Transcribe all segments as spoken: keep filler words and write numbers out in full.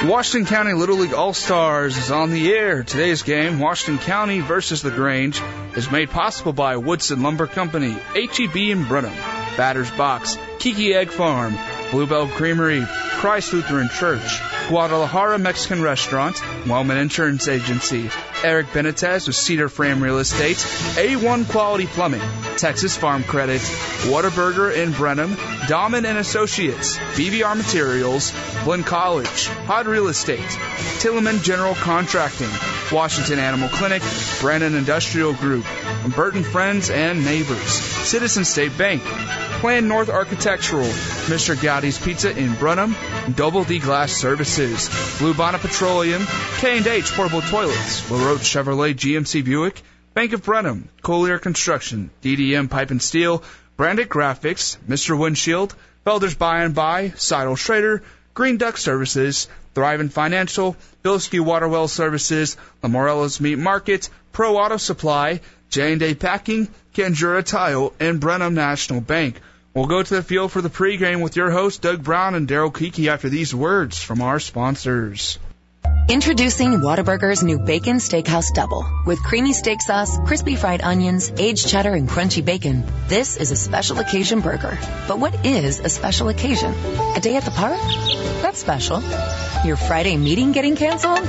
Washington County Little League All-Stars is on the air. Today's game, Washington County versus the Grange, is made possible by Woodson Lumber Company, H E B in Brenham, Batter's Box, Kiki Egg Farm, Bluebell Creamery, Christ Lutheran Church, Guadalajara Mexican Restaurant, Wellman Insurance Agency, Eric Benitez with Cedar Frame Real Estate, A one Quality Plumbing, Texas Farm Credit, Whataburger in Brenham, Dahman and Associates, B B R Materials, Glenn College, Hod Real Estate, Tilleman General Contracting, Washington Animal Clinic, Brandon Industrial Group, Burton Friends and Neighbors, Citizen State Bank, Plan North Architectural, Mister Gowdy's Pizza in Brenham, Double D Glass Services, Blue Bonnet Petroleum, K and H Portable Toilets, LaRoche Chevrolet G M C Buick, Bank of Brenham, Collier Construction, D D M Pipe and Steel, Branded Graphics, Mister Windshield, Felder's By and By, Seidel Schrader, Green Duck Services, Thrivent Financial, Bilski Waterwell Services, Lamorella's Meat Market, Pro Auto Supply, J and A Packing, Kendura Tile, and Brenham National Bank. We'll go to the field for the pregame with your hosts, Doug Brown and Daryl Kiki, after these words from our sponsors. Introducing Whataburger's new Bacon Steakhouse Double. With creamy steak sauce, crispy fried onions, aged cheddar, and crunchy bacon. This is a special occasion burger. But what is a special occasion? A day at the park? That's special. Your Friday meeting getting canceled?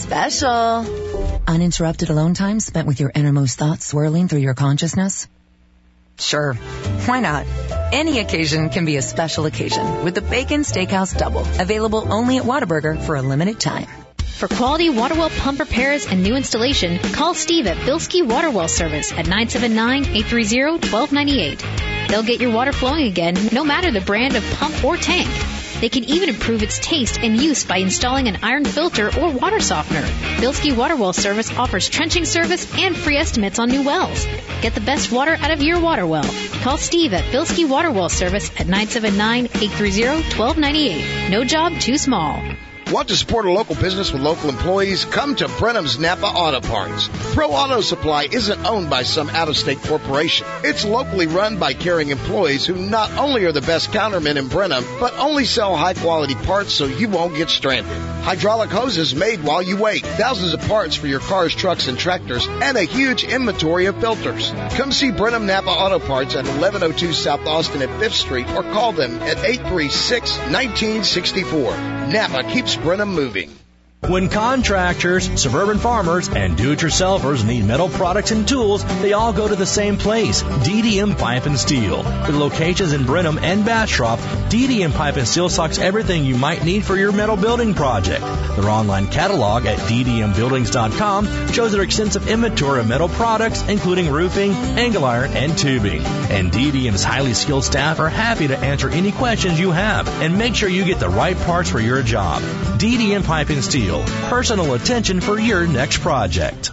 Special. Uninterrupted alone time spent with your innermost thoughts swirling through your consciousness? Sure. Why not? Any occasion can be a special occasion with the Bacon Steakhouse Double. Available only at Whataburger for a limited time. For quality water well pump repairs and new installation, call Steve at Bilski Water Well Service at nine seven nine, eight three zero, one two nine eight. They'll get your water flowing again, no matter the brand of pump or tank. They can even improve its taste and use by installing an iron filter or water softener. Bilski Water Well Service offers trenching service and free estimates on new wells. Get the best water out of your water well. Call Steve at Bilski Water Well Service at nine seven nine, eight three zero, one two nine eight. No job too small. Want to support a local business with local employees? Come to Brenham's Napa Auto Parts. Pro Auto Supply isn't owned by some out-of-state corporation. It's locally run by caring employees who not only are the best countermen in Brenham, but only sell high-quality parts so you won't get stranded. Hydraulic hoses made while you wait. Thousands of parts for your cars, trucks, and tractors, and a huge inventory of filters. Come see Brenham Napa Auto Parts at eleven oh two South Austin at fifth Street or call them at eight three six, one nine six four. Napa keeps Brenham moving. When contractors, suburban farmers, and do-it-yourselfers need metal products and tools, they all go to the same place, D D M Pipe and Steel. With locations in Brenham and Bastrop, D D M Pipe and Steel stocks everything you might need for your metal building project. Their online catalog at d d m buildings dot com shows their extensive inventory of metal products, including roofing, angle iron, and tubing. And D D M's highly skilled staff are happy to answer any questions you have and make sure you get the right parts for your job. D D M Pipe and Steel. Personal attention for your next project.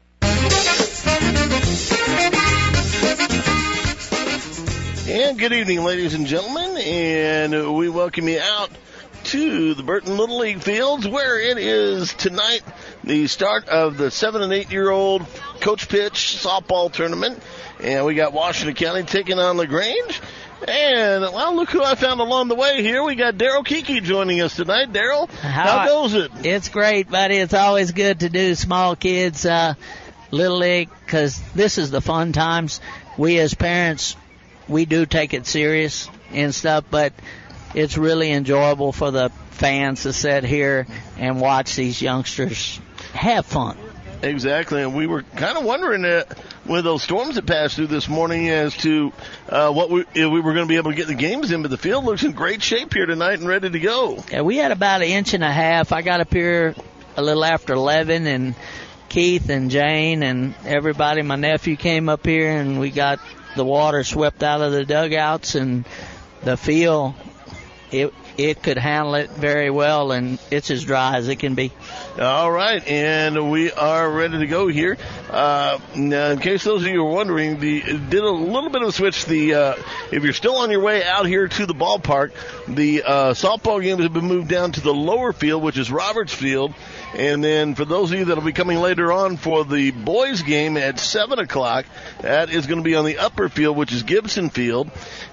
And good evening, ladies and gentlemen, and we welcome you out to the Burton Little League fields, where it is tonight the start of the seven and eight year old coach pitch softball tournament, and we got Washington County taking on LaGrange. And, well, look who I found along the way here. We got Daryl Kiki joining us tonight. Daryl, how, how goes it? It's great, buddy. It's always good to do small kids, uh, Little League, because this is the fun times. We as parents, we do take it serious and stuff, but it's really enjoyable for the fans to sit here and watch these youngsters have fun. Exactly, and we were kind of wondering uh, with those storms that passed through this morning as to uh, what we, if we were going to be able to get the games in, but the field looks in great shape here tonight and ready to go. Yeah, we had about an inch and a half. I got up here a little after eleven, and Keith and Jane and everybody, my nephew came up here, and we got the water swept out of the dugouts, and the field, it it could handle it very well, and it's as dry as it can be. All right, and we are ready to go here. Uh, in case those of you are wondering, the did a little bit of a switch. The uh, if you're still on your way out here to the ballpark, the uh, softball games have been moved down to the lower field, which is Roberts Field. And then for those of you that will be coming later on for the boys game at seven o'clock, that is going to be on the upper field, which is Gibson Field.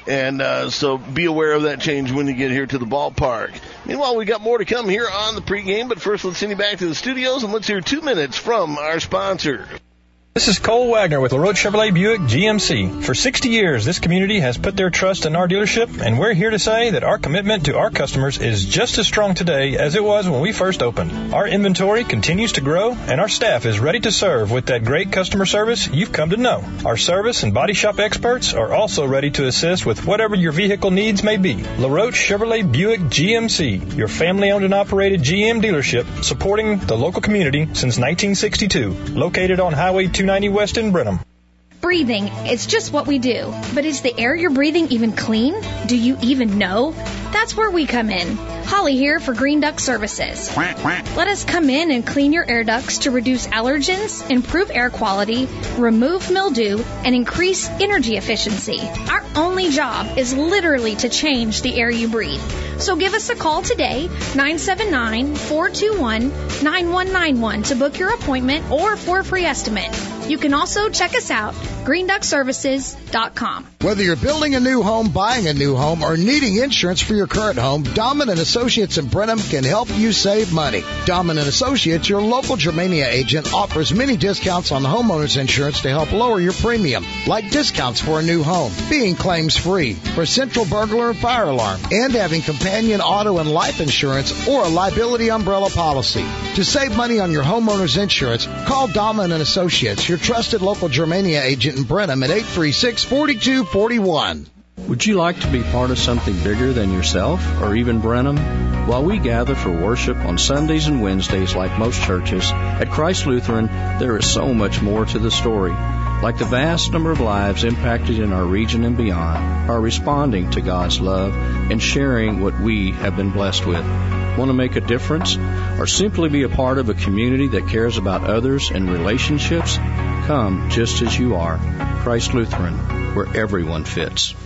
And uh, so be aware of that change when you get here to the ballpark. Meanwhile, we got more to come here on the pregame, but first let's send you back to the studios and let's hear two minutes from our sponsor. This is Cole Wagner with LaRoche Chevrolet Buick G M C. For sixty years, this community has put their trust in our dealership, and we're here to say that our commitment to our customers is just as strong today as it was when we first opened. Our inventory continues to grow, and our staff is ready to serve with that great customer service you've come to know. Our service and body shop experts are also ready to assist with whatever your vehicle needs may be. LaRoche Chevrolet Buick G M C, your family-owned and operated G M dealership, supporting the local community since nineteen sixty-two, located on Highway two ninety West in Brenham. Breathing, it's just what we do. But is the air you're breathing even clean? Do you even know? That's where we come in. Holly here for Green Duct Services. Let us come in and clean your air ducts to reduce allergens, improve air quality, remove mildew, and increase energy efficiency. Our only job is literally to change the air you breathe. So give us a call today, nine seven nine, four two one, nine one nine one, to book your appointment or for a free estimate. You can also check us out, green duct services dot com. Whether you're building a new home, buying a new home, or needing insurance for your current home, Dahlman and Associates in Brenham can help you save money. Dahlman and Associates, your local Germania agent, offers many discounts on homeowners insurance to help lower your premium, like discounts for a new home, being claims free, for central burglar and fire alarm, and having companion auto and life insurance or a liability umbrella policy. To save money on your homeowners insurance, call Dahlman and Associates, your trusted local Germania agent in Brenham at eight three six, four two four one. Would you like to be part of something bigger than yourself or even Brenham? While we gather for worship on Sundays and Wednesdays like most churches, at Christ Lutheran there is so much more to the story. Like the vast number of lives impacted in our region and beyond are responding to God's love and sharing what we have been blessed with. Want to make a difference or simply be a part of a community that cares about others and relationships? Come just as you are. Christ Lutheran, where everyone fits.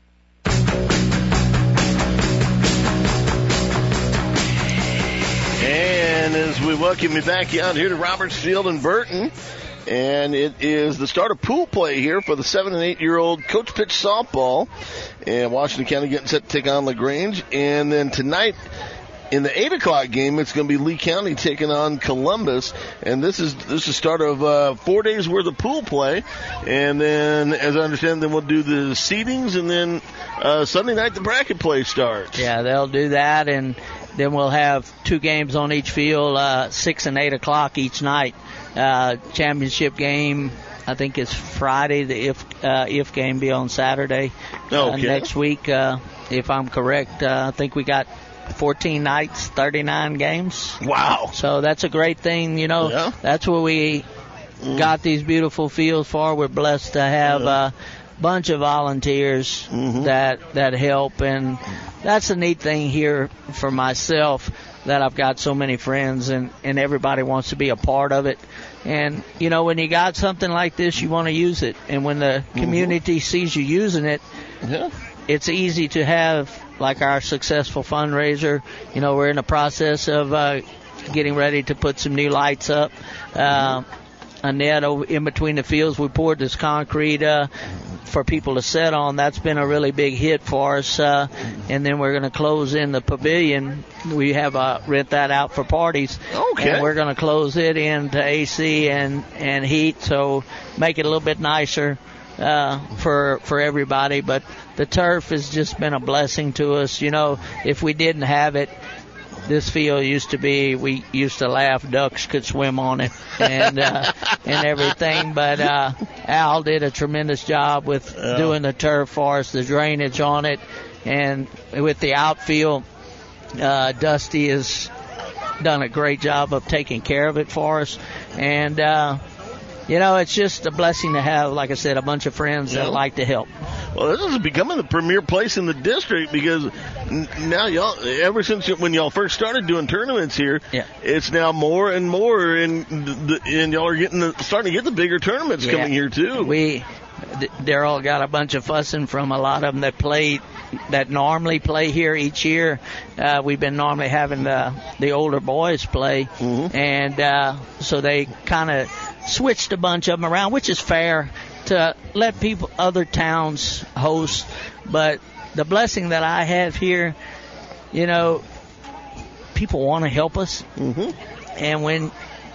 And as we welcome you back out here to Roberts Field in Burton, and it is the start of pool play here for the seven and eight year old Coach Pitch softball, and Washington County getting set to take on LaGrange. And then tonight in the eight o'clock game, it's going to be Lee County taking on Columbus, and this is this is the start of uh, four days worth of pool play. And then, as I understand, then we'll do the seedings, and then uh, Sunday night the bracket play starts. Yeah, they'll do that, and then we'll have two games on each field, uh, six and eight o'clock each night. Uh, championship game, I think it's Friday. The if uh, if game be on Saturday. Okay. Uh, next week, uh, if I'm correct, uh, I think we got fourteen nights, thirty-nine games. Wow. So that's a great thing, you know. Yeah. That's what we mm. got these beautiful fields for. We're blessed to have yeah. a bunch of volunteers mm-hmm. that that help, and that's a neat thing here for myself, that I've got so many friends and, and everybody wants to be a part of it. And, you know, when you got something like this, you want to use it. And when the community mm-hmm. sees you using it, yeah. it's easy to have, like our successful fundraiser. You know, we're in the process of uh, getting ready to put some new lights up. Uh, a net over in between the fields. We poured this concrete uh, for people to sit on. That's been a really big hit for us. Uh, and then we're going to close in the pavilion. We have uh, rent that out for parties. Okay. And we're going to close it into A C and, and heat, so make it a little bit nicer uh, for for everybody. But the turf has just been a blessing to us. You know, if we didn't have it, this field used to be, we used to laugh, ducks could swim on it and uh, and everything. But uh, Al did a tremendous job with yeah. doing the turf for us, the drainage on it. And with the outfield, uh, Dusty has done a great job of taking care of it for us. And, uh, you know, it's just a blessing to have, like I said, a bunch of friends yeah. that like to help. Well, this is becoming the premier place in the district, because n- now y'all, ever since when y'all first started doing tournaments here, yeah. it's now more and more, and the, and y'all are getting the, starting to get the bigger tournaments yeah. coming here too. We, Daryl got a bunch of fussing from a lot of them that played, that normally play here each year. Uh, we've been normally having the the older boys play, mm-hmm. and uh, so they kind of switched a bunch of them around, which is fair. to let people, other towns host. But the blessing that I have here, you know, people want to help us. Mm-hmm. And when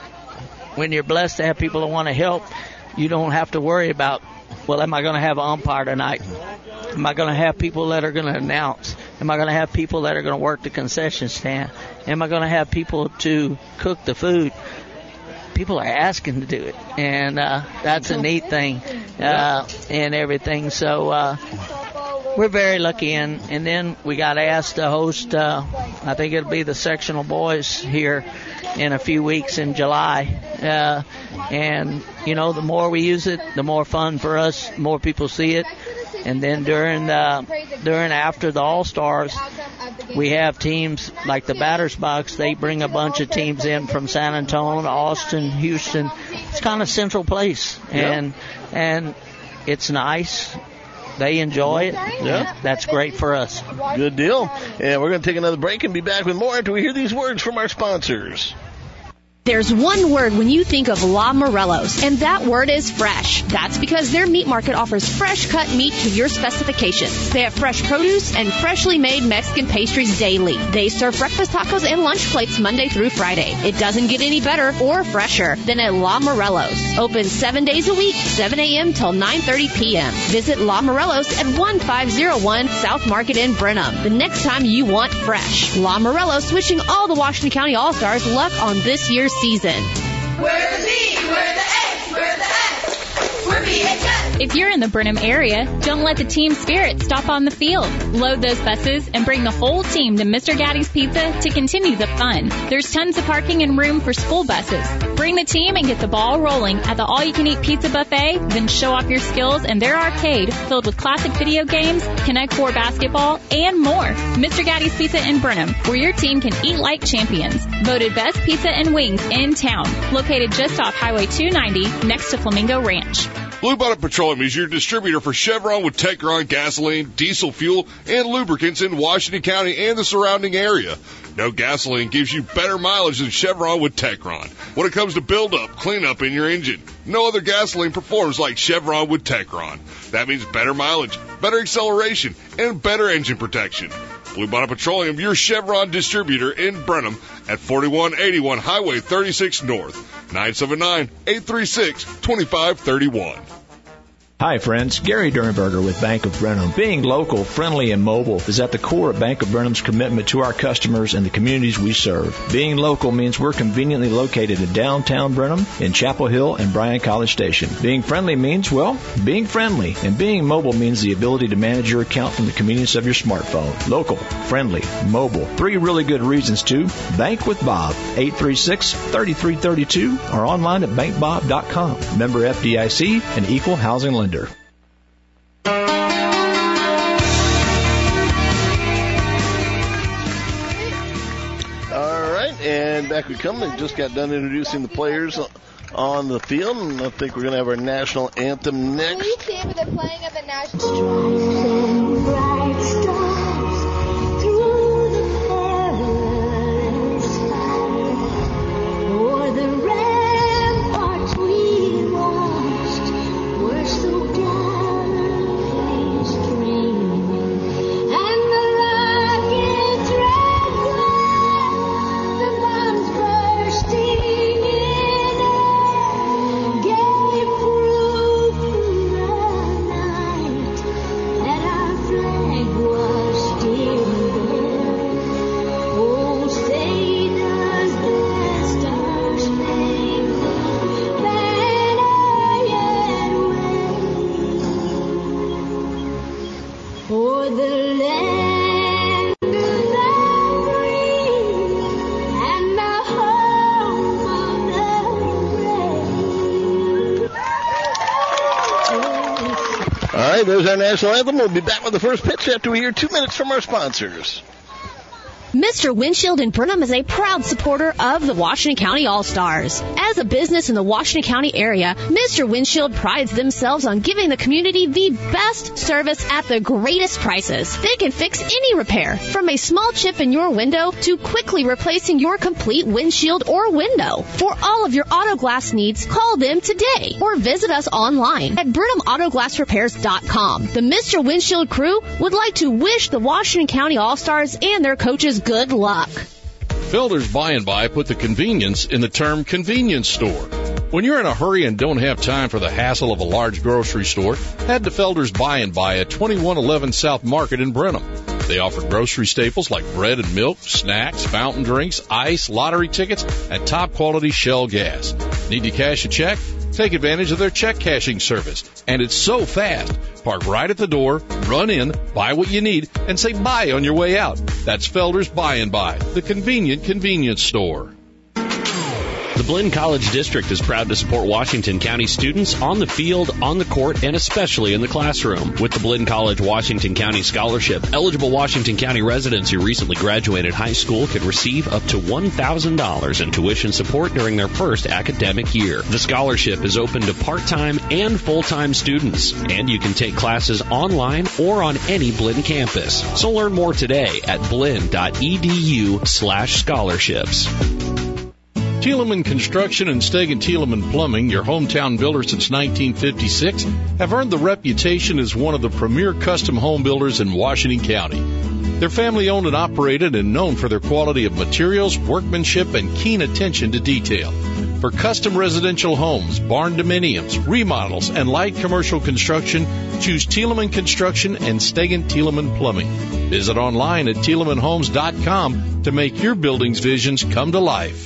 when you're blessed to have people that want to help, you don't have to worry about, well, am I going to have an umpire tonight? Am I going to have people that are going to announce? Am I going to have people that are going to work the concession stand? Am I going to have people to cook the food? People are asking to do it, and uh, that's a neat thing uh, and everything. So uh, we're very lucky, and, and then we got asked to host, uh, I think it'll be the sectional boys here in a few weeks in July. Uh, and, you know, the more we use it, the more fun for us, the more people see it. And then during the, during after the All-Stars, we have teams like the Batter's Box. They bring a bunch of teams in from San Antonio, Austin, Houston. It's kind of central place, and and it's nice. They enjoy it. Yeah. That's great for us. Good deal. And we're going to take another break and be back with more after we hear these words from our sponsors. There's one word when you think of La Morello's, and that word is fresh. That's because their meat market offers fresh cut meat to your specifications. They have fresh produce and freshly made Mexican pastries daily. They serve breakfast tacos and lunch plates Monday through Friday. It doesn't get any better or fresher than at La Morello's. Open seven days a week, seven a.m. till nine thirty p.m. Visit La Morello's at one five zero one South Market in Brenham. The next time you want fresh. La Morello's wishing all the Washington County All-Stars luck on this year's season. We're the B, we're the A, we're the S, we're B H S. If you're in the Brenham area, don't let the team spirit stop on the field. Load those buses and bring the whole team to Mister Gaddy's Pizza to continue the fun. There's tons of parking and room for school buses. Bring the team and get the ball rolling at the all-you-can-eat pizza buffet, then show off your skills in their arcade filled with classic video games, Connect Four basketball, and more. Mister Gaddy's Pizza in Brenham, where your team can eat like champions. Voted best pizza and wings in town. Located just off Highway two ninety next to Flamingo Ranch. Blue Bonnet Petroleum is your distributor for Chevron with Techron gasoline, diesel fuel, and lubricants in Washington County and the surrounding area. No gasoline gives you better mileage than Chevron with Techron. When it comes to build-up, cleanup in your engine, no other gasoline performs like Chevron with Techron. That means better mileage, better acceleration, and better engine protection. Blue Bonnet Petroleum, your Chevron distributor in Brenham at forty-one eighty-one Highway thirty-six North, nine seven nine, eight three six, two five three one. Hi friends, Gary Dernberger with Bank of Brenham. Being local, friendly, and mobile is at the core of Bank of Brenham's commitment to our customers and the communities we serve. Being local means we're conveniently located in downtown Brenham, in Chapel Hill, and Bryan College Station. Being friendly means, well, being friendly. And being mobile means the ability to manage your account from the convenience of your smartphone. Local, friendly, mobile. Three really good reasons to bank with Bob. eight three six, three three three two or online at bank bob dot com. Member F D I C and equal housing lender. All right, and back we come. We just got done introducing the players on the field, and I think we're going to have our national anthem next. Can you see if they're playing at the national? Bright stars through the perilous fight, o'er the ramparts we watched were so gallantly streaming, and the rockets' red glare, the bombs bursting in air, gave proof through the night that our flag was still there. Oh, say does the star-spangled banner yet wave for the land of the free and the home of the brave? All right, there's our national anthem. We'll be back with the first pitch after we hear two minutes from our sponsors. Mister Windshield in Brenham is a proud supporter of the Washington County All-Stars. As a business in the Washington County area, Mister Windshield prides themselves on giving the community the best service at the greatest prices. They can fix any repair, from a small chip in your window to quickly replacing your complete windshield or window. For all of your auto glass needs, call them today or visit us online at Brenham Auto Glass Repairs dot com. The Mister Windshield crew would like to wish the Washington County All-Stars and their coaches good luck. Felder's By and By put the convenience in the term convenience store. When you're in a hurry and don't have time for the hassle of a large grocery store, head to Felder's By and By at twenty-one eleven South Market in Brenham. They offer grocery staples like bread and milk, snacks, fountain drinks, ice, lottery tickets, and top-quality Shell gas. Need to cash a check? Take advantage of their check cashing service. And it's so fast. Park right at the door, run in, buy what you need, and say bye on your way out. That's Felder's By and By, the convenient convenience store. The Blinn College District is proud to support Washington County students on the field, on the court, and especially in the classroom. With the Blinn College Washington County Scholarship, eligible Washington County residents who recently graduated high school can receive up to one thousand dollars in tuition support during their first academic year. The scholarship is open to part-time and full-time students, and you can take classes online or on any Blinn campus. So learn more today at blinn.edu slash scholarships. Thielemann Construction and Stegan Thielemann Plumbing, your hometown builder since nineteen fifty-six, have earned the reputation as one of the premier custom home builders in Washington County. They're family-owned and operated and known for their quality of materials, workmanship, and keen attention to detail. For custom residential homes, barn dominiums, remodels, and light commercial construction, choose Thielemann Construction and Stegan Thielemann Plumbing. Visit online at thielemann homes dot com to make your building's visions come to life.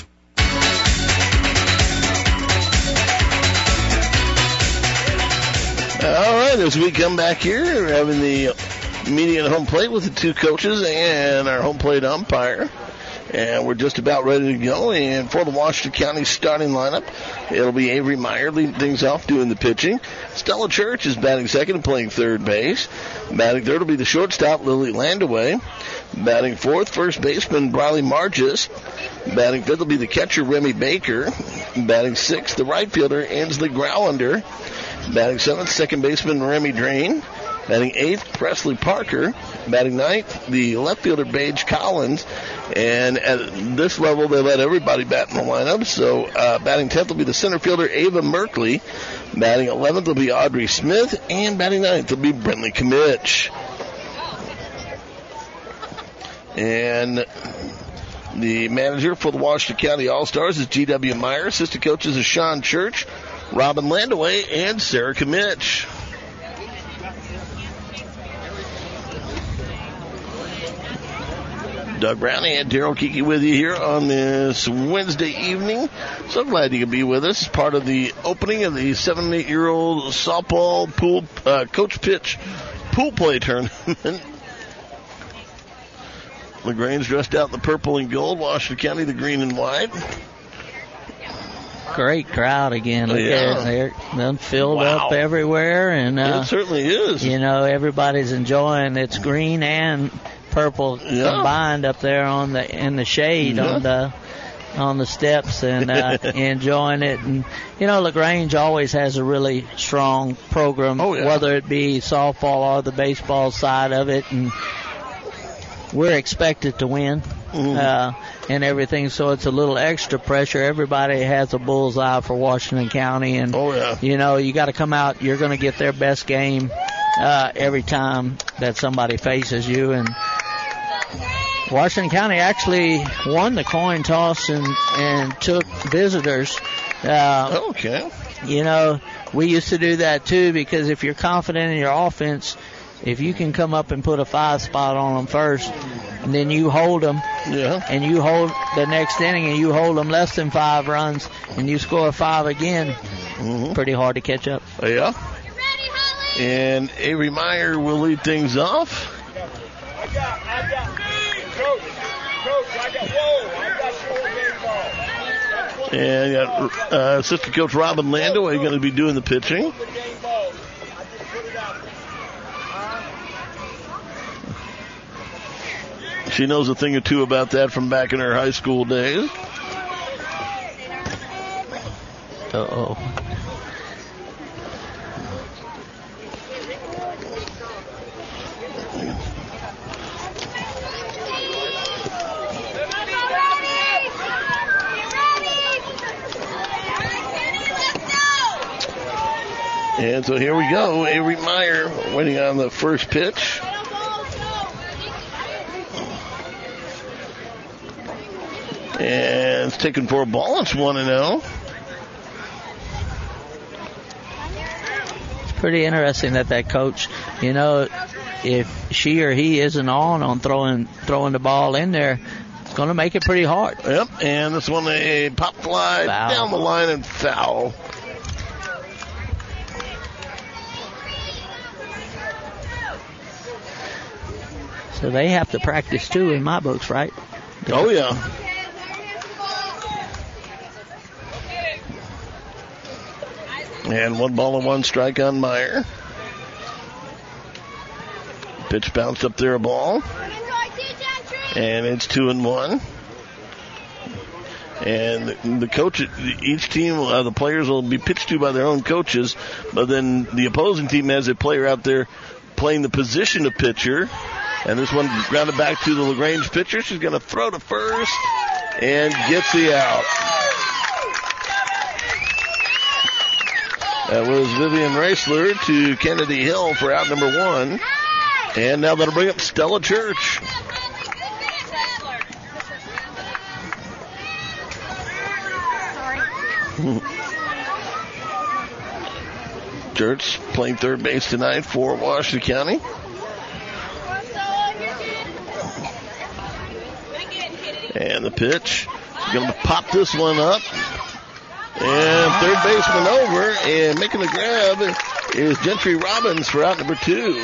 All right, as we come back here, we're having the meeting at home plate with the two coaches and our home plate umpire. And we're just about ready to go. And for the Washington County starting lineup, it'll be Avery Meyer leading things off doing the pitching. Stella Church is batting second and playing third base. Batting third will be the shortstop, Lily Landaway. Batting fourth, first baseman, Briley Margis. Batting fifth will be the catcher, Remy Baker. Batting sixth, the right fielder, Ainsley Growlander. Batting seventh, second baseman, Remy Drain. Batting eighth, Presley Parker. Batting ninth, the left fielder, Paige Collins. And at this level, they let everybody bat in the lineup. So uh, batting tenth will be the center fielder, Ava Merkley. Batting eleventh will be Audrey Smith. And batting ninth will be Brentley Kimmich. And the manager for the Washington County All-Stars is G W Meyer. Assistant coaches is Sean Church, Robin Landaway, and Sarah Kimmich. Doug Browning and Daryl Kiki with you here on this Wednesday evening. So glad you could be with us. Part of the opening of the seven and eight year old softball pool uh, coach pitch pool play tournament. LaGrange dressed out in the purple and gold. Washington County the green and white. Great crowd again. Look Yeah. at it. They're, they're filled Wow. up everywhere, and uh, It certainly is. you know, everybody's enjoying. It's green and purple Yeah. combined up there on the in the shade Yeah. on the on the steps, and uh, enjoying it. And you know, LaGrange always has a really strong program, Oh, yeah. whether it be softball or the baseball side of it, and we're expected to win. Mhm. Uh, and everything, so it's a little extra pressure. Everybody has a bullseye for Washington County, and Oh, yeah. you know, you got to come out. You're going to get their best game uh, every time that somebody faces you. And Washington County actually won the coin toss and and took visitors. Uh, Okay. you know, we used to do that too, because if you're confident in your offense, if you can come up and put a five spot on them first, and then you hold them, Yeah. and you hold the next inning, and you hold them less than five runs, and you score five again, Mhm. pretty hard to catch up. Yeah. And Avery Meyer will lead things off. And you got uh, assistant coach Robin Landaway going to be doing the pitching. She knows a thing or two about that from back in her high school days. Uh-oh. And so here we go. Avery Meyer waiting on the first pitch. And it's taken for a ball. It's one and oh. It's pretty interesting that that coach, you know, if she or he isn't on on throwing throwing the ball in there, it's going to make it pretty hard. Yep, and this one a pop fly Foul. down the line and foul. So they have to practice too in my books, right? Oh, yeah. And one ball and one strike on Meyer. Pitch bounced up there, a ball. And it's two and one. And the coach, each team, uh, the players will be pitched to by their own coaches, but then the opposing team has a player out there playing the position of pitcher. And this one grounded back to the LaGrange pitcher. She's going to throw to first and gets the out. That was Vivian Reisler to Kennedy Hill for out number one. And now that'll bring up Stella Church. Church playing third base tonight for Washington County. And the pitch. She's going to pop this one up. And third baseman over. And making the grab is Gentry Robbins for out number two.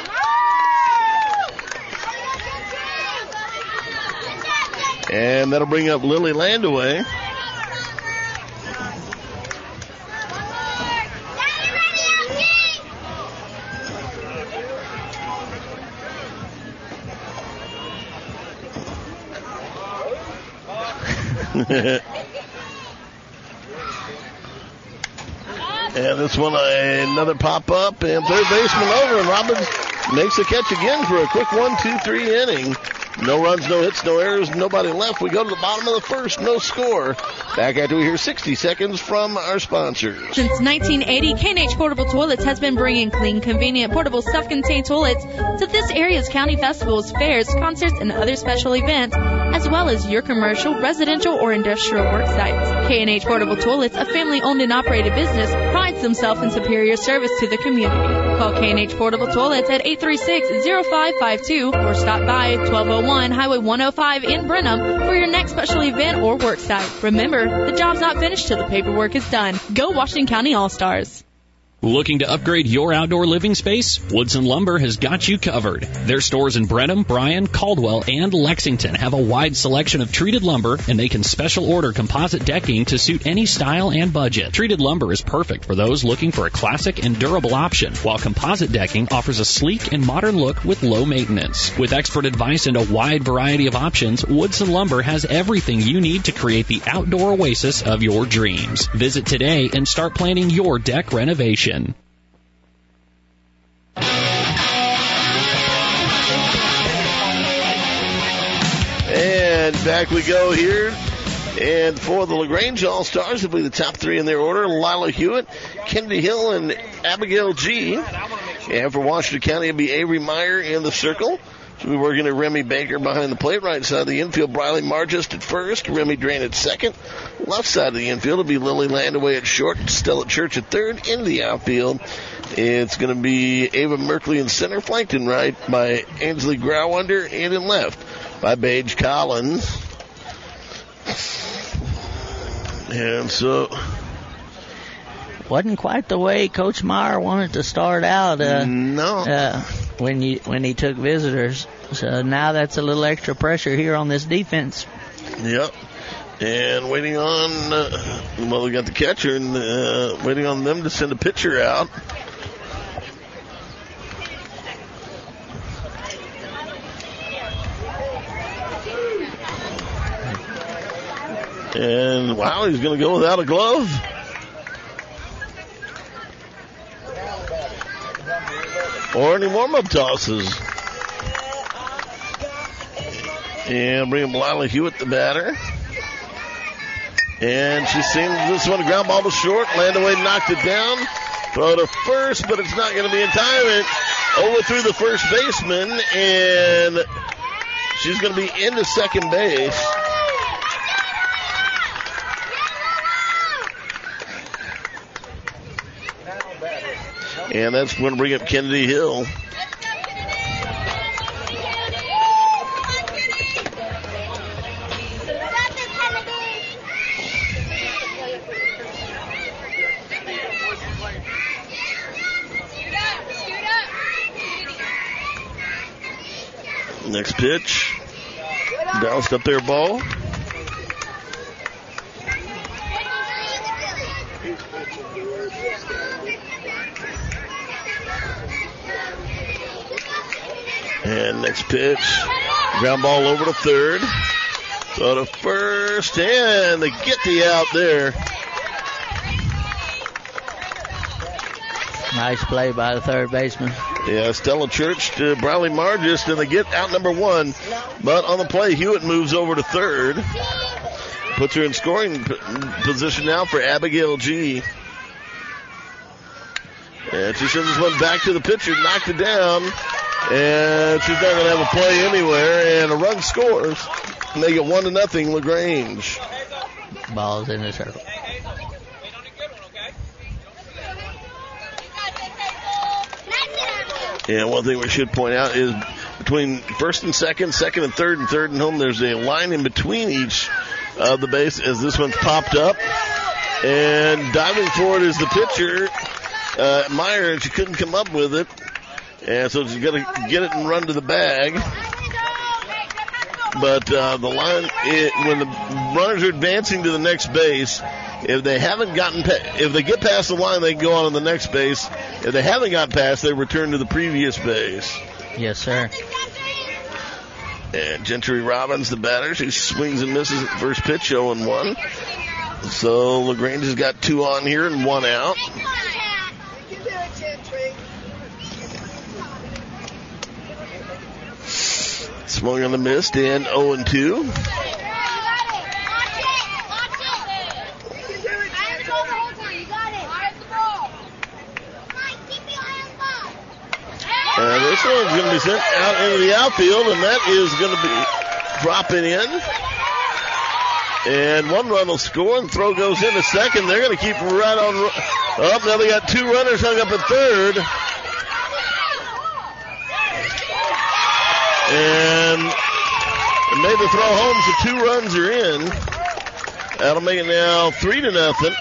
And that'll bring up Lily Landaway. And this one, another pop up, and third baseman over, and Robbins makes the catch again for a quick one, two, three inning. No runs, no hits, no errors, nobody left. We go to the bottom of the first, no score. Back after we hear sixty seconds from our sponsors. Since nineteen eighty, K and H Portable Toilets has been bringing clean, convenient, portable, self-contained toilets to this area's county festivals, fairs, concerts, and other special events, as well as your commercial, residential, or industrial work sites. K and H Portable Toilets, a family-owned and operated business, prides themselves in superior service to the community. Call K and H Portable Toilets at eight three six, zero five five two or stop by twelve oh one Highway one oh five in Brenham for your next special event or work site. Remember, the job's not finished till the paperwork is done. Go Washington County All-Stars. Looking to upgrade your outdoor living space? Woodson Lumber has got you covered. Their stores in Brenham, Bryan, Caldwell, and Lexington have a wide selection of treated lumber, and they can special order composite decking to suit any style and budget. Treated lumber is perfect for those looking for a classic and durable option, while composite decking offers a sleek and modern look with low maintenance. With expert advice and a wide variety of options, Woodson Lumber has everything you need to create the outdoor oasis of your dreams. Visit today and start planning your deck renovation. And back we go here. And for the LaGrange All-Stars, it'll be the top three in their order: Lila Hewitt, Kennedy Hill, and Abigail G. And for Washington County, it'll be Avery Meyer in the circle. She'll be working at Remy Baker behind the plate. Right side of the infield, Briley Margist at first, Remy Drain at second. Left side of the infield will be Lily Landaway at short, Stella Church at third. In the outfield, it's going to be Ava Merkley in center, flanked in right by Ainsley Grauwunder, and in left by Paige Collins. And so, wasn't quite the way Coach Meyer wanted to start out. Uh, no. Uh, when you when he took visitors, so now that's a little extra pressure here on this defense. Yep. And waiting on, uh, well, we got the catcher, and uh, waiting on them to send a pitcher out. And, wow, he's going to go without a glove. Or any warm-up tosses. And bring up Lila Hewitt, the batter. And she sends this one, a ground ball to short. Landaway knocked it down. Throw to first, but it's not going to be in time. It overthrew the first baseman, and she's going to be into second base. And that's going to bring up Kennedy Hill. Next pitch. Bounced up there, ball. And next pitch. Ground ball over to third. Throw to first, and they get the out there. Nice play by the third baseman. Yeah, Stella Church to Bradley Margis, and they get out number one. But on the play, Hewitt moves over to third. Puts her in scoring p- position now for Abigail G. And she sends this one back to the pitcher, knocked it down. And she's not going to have a play anywhere. And a run scores. Make it one to nothing, LaGrange. Ball's in the circle. And one thing we should point out is between first and second, second and third, and third and home, there's a line in between each of the base as this one's popped up. And diving for it is the pitcher, uh, Meyer, and she couldn't come up with it. And so she's got to get it and run to the bag. But uh, the line, it, when the runners are advancing to the next base, if they haven't gotten, pa- if they get past the line, they can go on to the next base. If they haven't got past, they return to the previous base. Yes, sir. And Gentry Robbins, the batter, she swings and misses at first pitch, oh and one. So LaGrange has got two on here and one out. Swung on the missed and oh and two. And this one's going to be sent out into the outfield, and that is going to be dropping in. And one run will score, and throw goes into second. They're going to keep right on up. Now they got two runners hung up at third. And made the throw home, so two runs are in. That'll make it now three to nothing.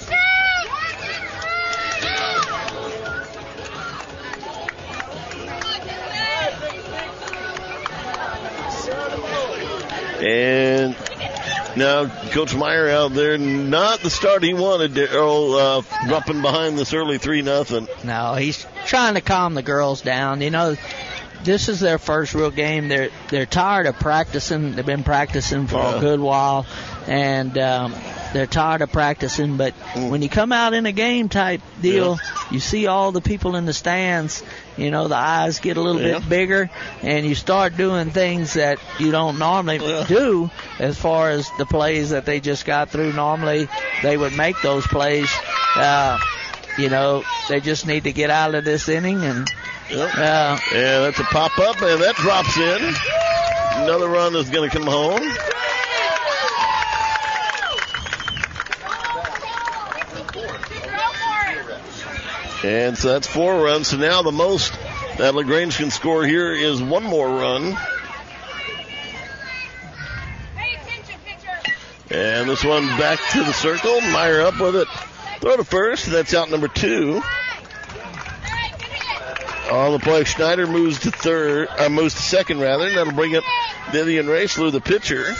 And now Coach Meyer out there, not the start he wanted, Earl, uh, dropping behind this early three nothing. No, he's trying to calm the girls down. You know, this is their first real game. They're they're tired of practicing. They've been practicing for yeah. a good while, and um, they're tired of practicing. But mm. when you come out in a game type deal, yeah. you see all the people in the stands. You know, the eyes get a little yeah. bit bigger, and you start doing things that you don't normally yeah. do as far as the plays that they just got through. Normally, they would make those plays. Uh, you know, they just need to get out of this inning and. Yep. Uh, yeah, that's a pop-up, and that drops in. Another run is going to come home. And so that's four runs. So now the most that LaGrange can score here is one more run. And this one back to the circle. Meyer up with it. Throw to first. That's out number two. On the play, Schneider moves to third, uh, moves to second rather, and that'll bring up Vivian Racelew, the pitcher.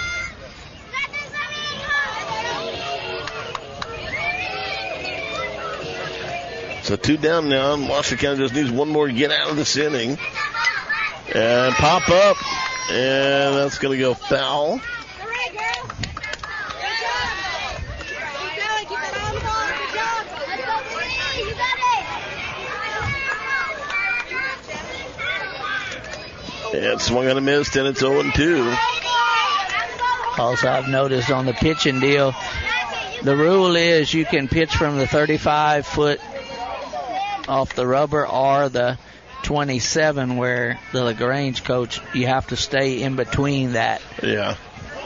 So two down now, and Washington County just needs one more to get out of this inning. And pop up, and that's going to go foul. And swung on a miss, and it's oh and two. Also, I've noticed on the pitching deal, the rule is you can pitch from the thirty-five foot off the rubber or the twenty-seven, where the LaGrange coach, you have to stay in between that. Yeah.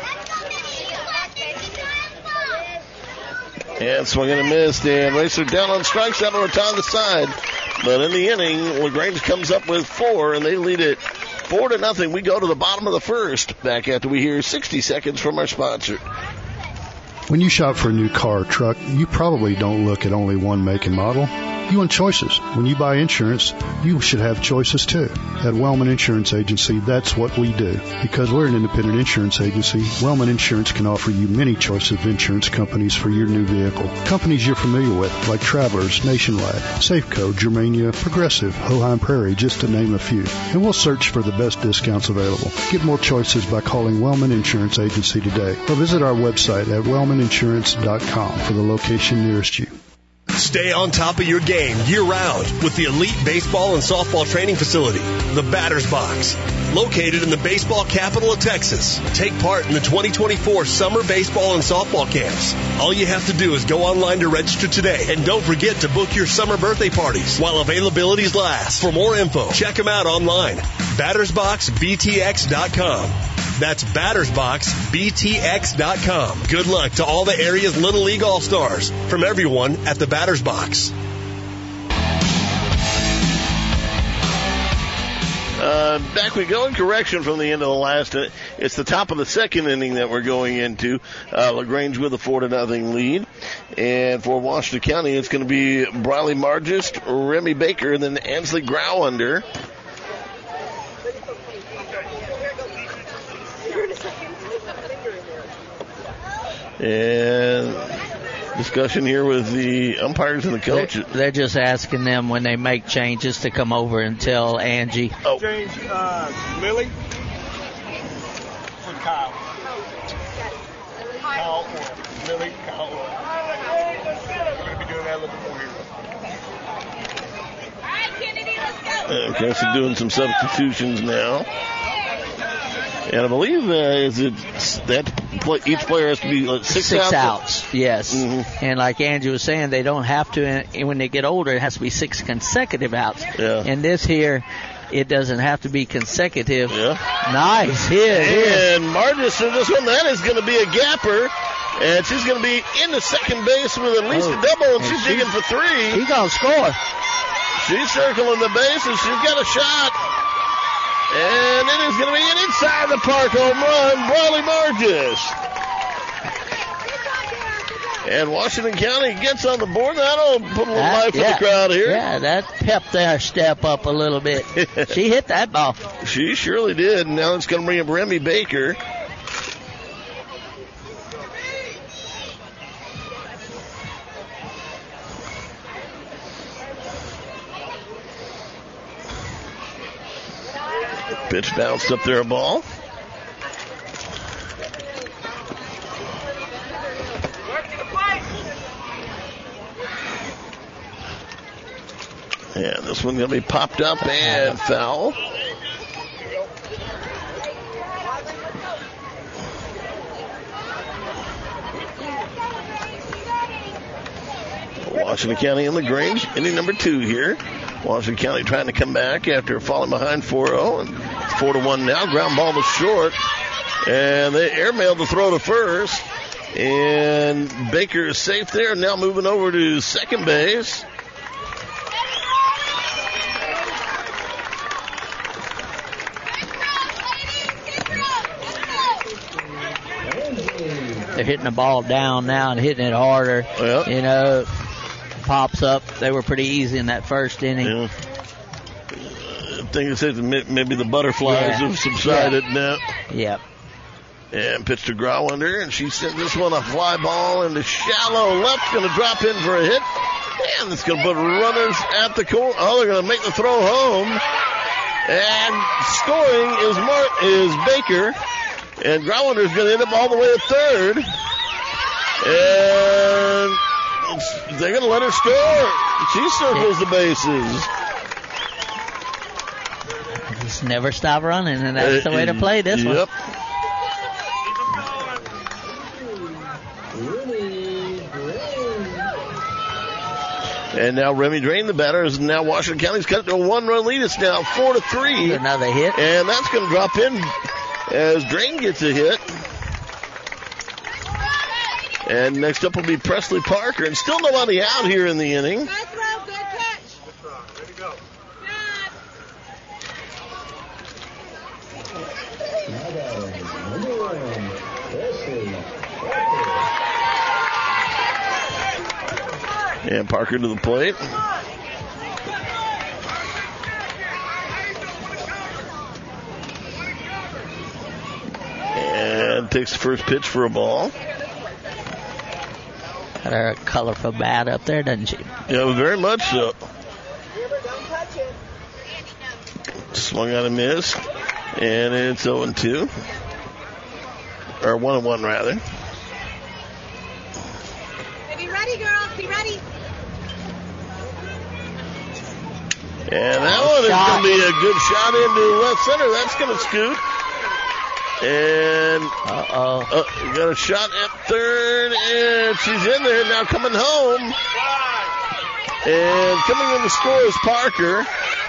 And swing and a miss, and Racer down on strikes out on the side. But in the inning, LaGrange comes up with four, and they lead it four to nothing. We go to the bottom of the first, back after we hear sixty seconds from our sponsor. When you shop for a new car or truck, you probably don't look at only one make and model. You want choices. When you buy insurance, you should have choices too. At Wellman Insurance Agency, that's what we do. Because we're an independent insurance agency, Wellman Insurance can offer you many choices of insurance companies for your new vehicle. Companies you're familiar with, like Travelers, Nationwide, Safeco, Germania, Progressive, Hoheim Prairie, just to name a few. And we'll search for the best discounts available. Get more choices by calling Wellman Insurance Agency today, or visit our website at wellman insurance dot com for the location nearest you. Stay on top of your game year-round with the elite baseball and softball training facility, the Batter's Box. Located in the baseball capital of Texas, take part in the twenty twenty-four summer baseball and softball camps. All you have to do is go online to register today, and don't forget to book your summer birthday parties while availabilities last. For more info, check them out online, batters box b t x dot com. That's batters box b t x dot com. Good luck to all the area's Little League All-Stars from everyone at the Batter's Box. Uh, back we go in correction from the end of the last. Uh, it's the top of the second inning that we're going into. Uh, LaGrange with a four to nothing lead. And for Washington County, it's going to be Briley Margist, Remy Baker, and then Ansley Grauender. And discussion here with the umpires and the coach. They're, they're just asking them when they make changes to come over and tell Angie. Oh. Change uh, Lily for Kyle. Kyle or Lily, Kyle or. We're going to be doing that a little bit more here. All right, Kennedy, let's go. Okay, so doing some substitutions now. And I believe uh, is it that play, each player has to be like six, six outs? outs yes. Mm-hmm. And like Andrew was saying, they don't have to. And when they get older, it has to be six consecutive outs. Yeah. And this here, it doesn't have to be consecutive. Yeah. Nice hit. And Margis in this one, that is going to be a gapper. And she's going to be into second base with at least oh. a double, and, and she's she, digging for three. She's going to score. She's circling the bases. She's got a shot. And it is going to be an inside the park home run, Briley Margis. And Washington County gets on the board. That'll put a little that, life yeah, in the crowd here. Yeah, that pepped their step up a little bit. She hit that ball. She surely did. Now it's going to bring up Remy Baker. Pitch bounced up there, a ball. And this one's going to be popped up and foul. Washington County in LaGrange, inning number two here. Washington County trying to come back after falling behind four oh. And it's four to one now. Ground ball to short. And they airmailed the throw to first. And Baker is safe there. Now moving over to second base. They're hitting the ball down now and hitting it harder. Yep. You know, pops up. They were pretty easy in that first inning. Yeah. I think it's maybe the butterflies yeah. have subsided yeah. now. Yep. And pitch to Grauender, and she sent this one a fly ball into shallow left, going to drop in for a hit. And it's going to put runners at the corner. Oh, they're going to make the throw home. And scoring is Mart is Baker. And Grauender's going to end up all the way at third. And they're going to let her score. She circles the bases. Just never stop running, and that's the way to play this yep. one. And now Remy Drain, the batter, is now Washington County's cut to a one-run lead. It's now four to three. Another hit. And that's going to drop in as Drain gets a hit. And next up will be Presley Parker. And still nobody out here in the inning. And Parker to the plate. And takes the first pitch for a ball. Got her a colorful bat up there, doesn't she? Yeah, very much so. Swung on a miss. And it's oh and two. Or one and one, rather. Be ready, girls. Be ready. And that one is going to be a good shot into left center. That's going to scoot. And Uh-oh. Uh, got a shot at third, and she's in there now, coming home. And coming in to score is Parker.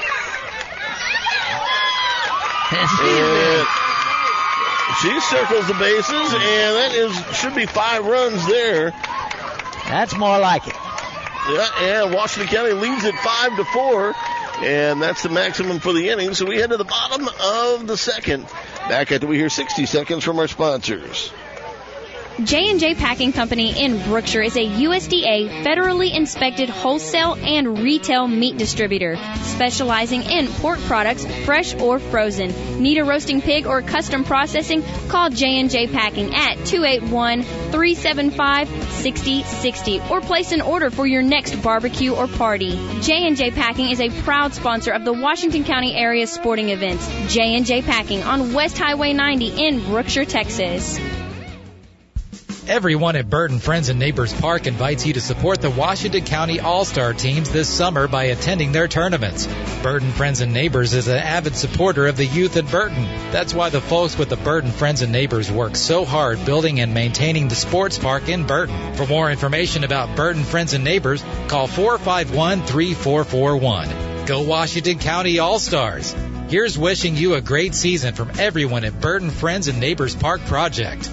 And she circles the bases, and that is should be five runs there. That's more like it. Yeah, and Washington County leads it five to four, and that's the maximum for the inning. So we head to the bottom of the second. Back after we hear sixty seconds from our sponsors. J and J Packing Company in Brookshire is a U S D A federally inspected wholesale and retail meat distributor, specializing in pork products, fresh or frozen. Need a roasting pig or custom processing? Call J and J Packing at two eight one, three seven five, six zero six zero or place an order for your next barbecue or party. J and J Packing is a proud sponsor of the Washington County area sporting events. J and J Packing on West Highway ninety in Brookshire, Texas. Everyone at Burton Friends and Neighbors Park invites you to support the Washington County All-Star teams this summer by attending their tournaments. Burton Friends and Neighbors is an avid supporter of the youth at Burton. That's why the folks with the Burton Friends and Neighbors work so hard building and maintaining the sports park in Burton. For more information about Burton Friends and Neighbors, call four five one, three four four one. Go Washington County All-Stars. Here's wishing you a great season from everyone at Burton Friends and Neighbors Park Project.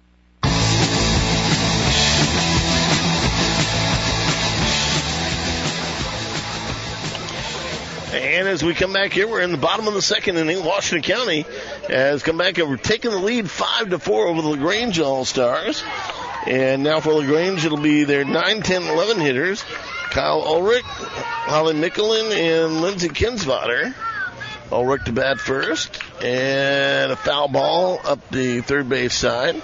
And as we come back here, we're in the bottom of the second inning. Washington County has come back and we're taking the lead five to four over the LaGrange All-Stars. And now for LaGrange, it'll be their nine, ten, eleven hitters. Kyle Ulrich, Holly Mickelin, and Lindsey Kinsvater. Ulrich to bat first. And a foul ball up the third base side.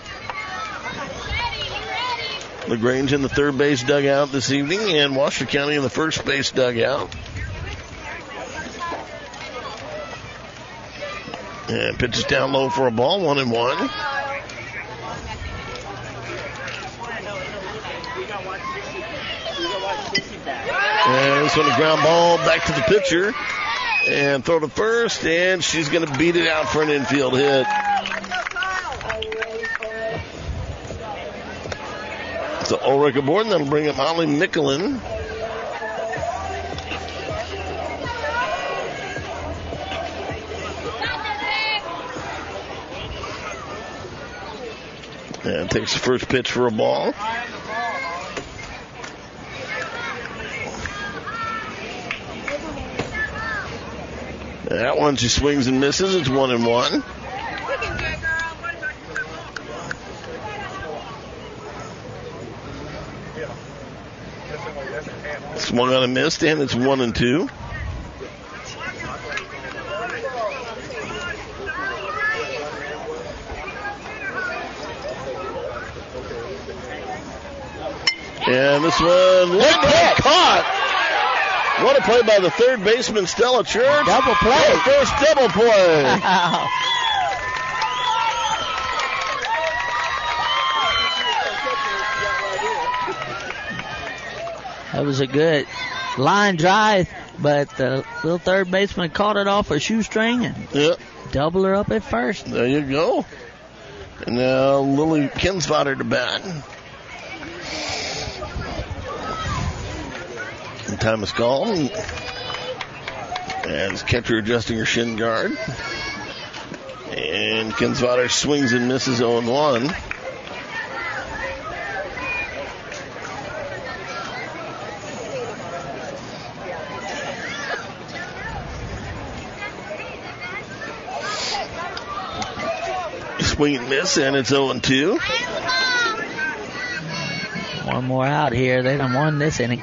LaGrange in the third base dugout this evening, and Washington County in the first base dugout. And pitches down low for a ball, one and one. And this one a ground ball back to the pitcher. And throw to first, and she's going to beat it out for an infield hit. So Ulrich aboard, and that'll bring up Holly Mickelin. And takes the first pitch for a ball. That one she swings and misses. It's one and one. Swung on a miss, and it's one and two. And this one, what caught. What a play by the third baseman, Stella Church. Double play. What a first double play. That was a good line drive. but the little third baseman caught it off a shoestring and yep. doubled her up at first. There you go. And now Lily Kinsvater to bat. And time is called. As catcher adjusting her shin guard. And Kinsvater swings and misses oh one. Swing and miss, and it's oh two. One more out here. They done won this inning.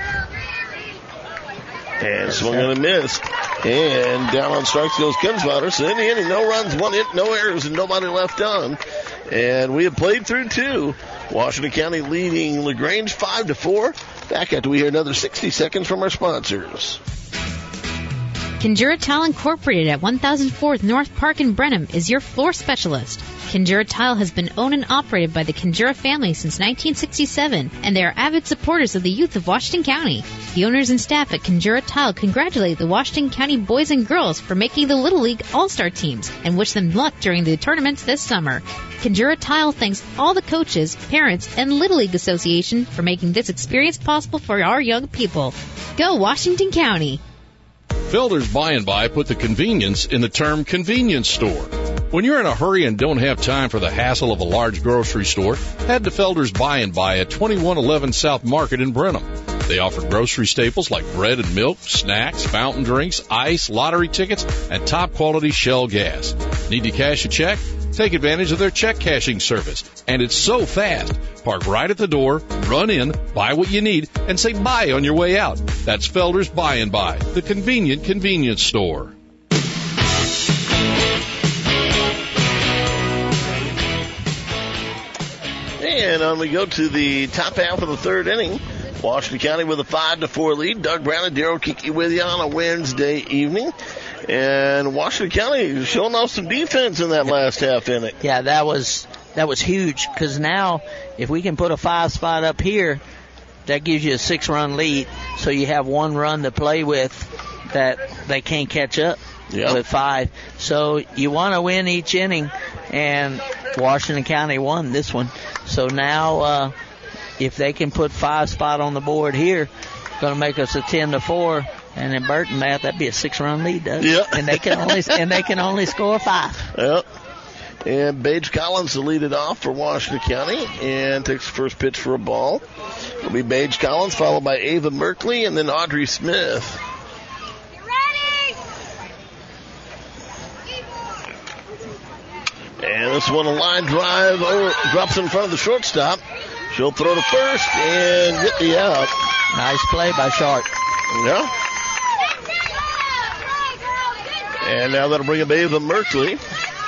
And swung and a miss. And down on strikes goes Kinsvater. So in the inning, no runs, one hit, no errors, and nobody left on. And we have played through two. Washington County leading LaGrange five to four. Back after we hear another sixty seconds from our sponsors. Conjura Tile Incorporated at one thousand fourth North Park in Brenham is your floor specialist. Conjura Tile has been owned and operated by the Conjura family since nineteen sixty-seven, and they are avid supporters of the youth of Washington County. The owners and staff at Conjura Tile congratulate the Washington County boys and girls for making the Little League All-Star teams and wish them luck during the tournaments this summer. Conjura Tile thanks all the coaches, parents, and Little League Association for making this experience possible for our young people. Go Washington County! Felder's By and By put the convenience in the term convenience store. When you're in a hurry and don't have time for the hassle of a large grocery store, head to Felder's By and By at twenty-one eleven South Market in Brenham. They offer grocery staples like bread and milk, snacks, fountain drinks, ice, lottery tickets, and top-quality Shell gas. Need to cash a check? Take advantage of their check cashing service. And it's so fast. Park right at the door, run in, buy what you need, and say bye on your way out. That's Felder's By and By, the convenient convenience store. And on we go to the top half of the third inning. Washington County with a five to four lead. Doug Brown and Daryl Kiki with you on a Wednesday evening. And Washington County showing off some defense in that last half inning. Yeah, that was that was huge, because now if we can put a five spot up here, that gives you a six-run lead, so you have one run to play with that they can't catch up yep. with five. So you want to win each inning, and Washington County won this one. So now uh, if they can put five spot on the board here, going to make us a ten to four. And in Burton, that that'd be a six-run lead, Doug. Yep. And they can only and they can only score five. Yep. And Paige Collins to lead it off for Washington County, and takes the first pitch for a ball. It'll be Paige Collins, followed by Ava Merkley, and then Audrey Smith. Ready? And this one, a line drive, over, drops in front of the shortstop. She'll throw to first and get the out. Nice play by Sharp. Yeah. And now that'll bring up Ava Merkley.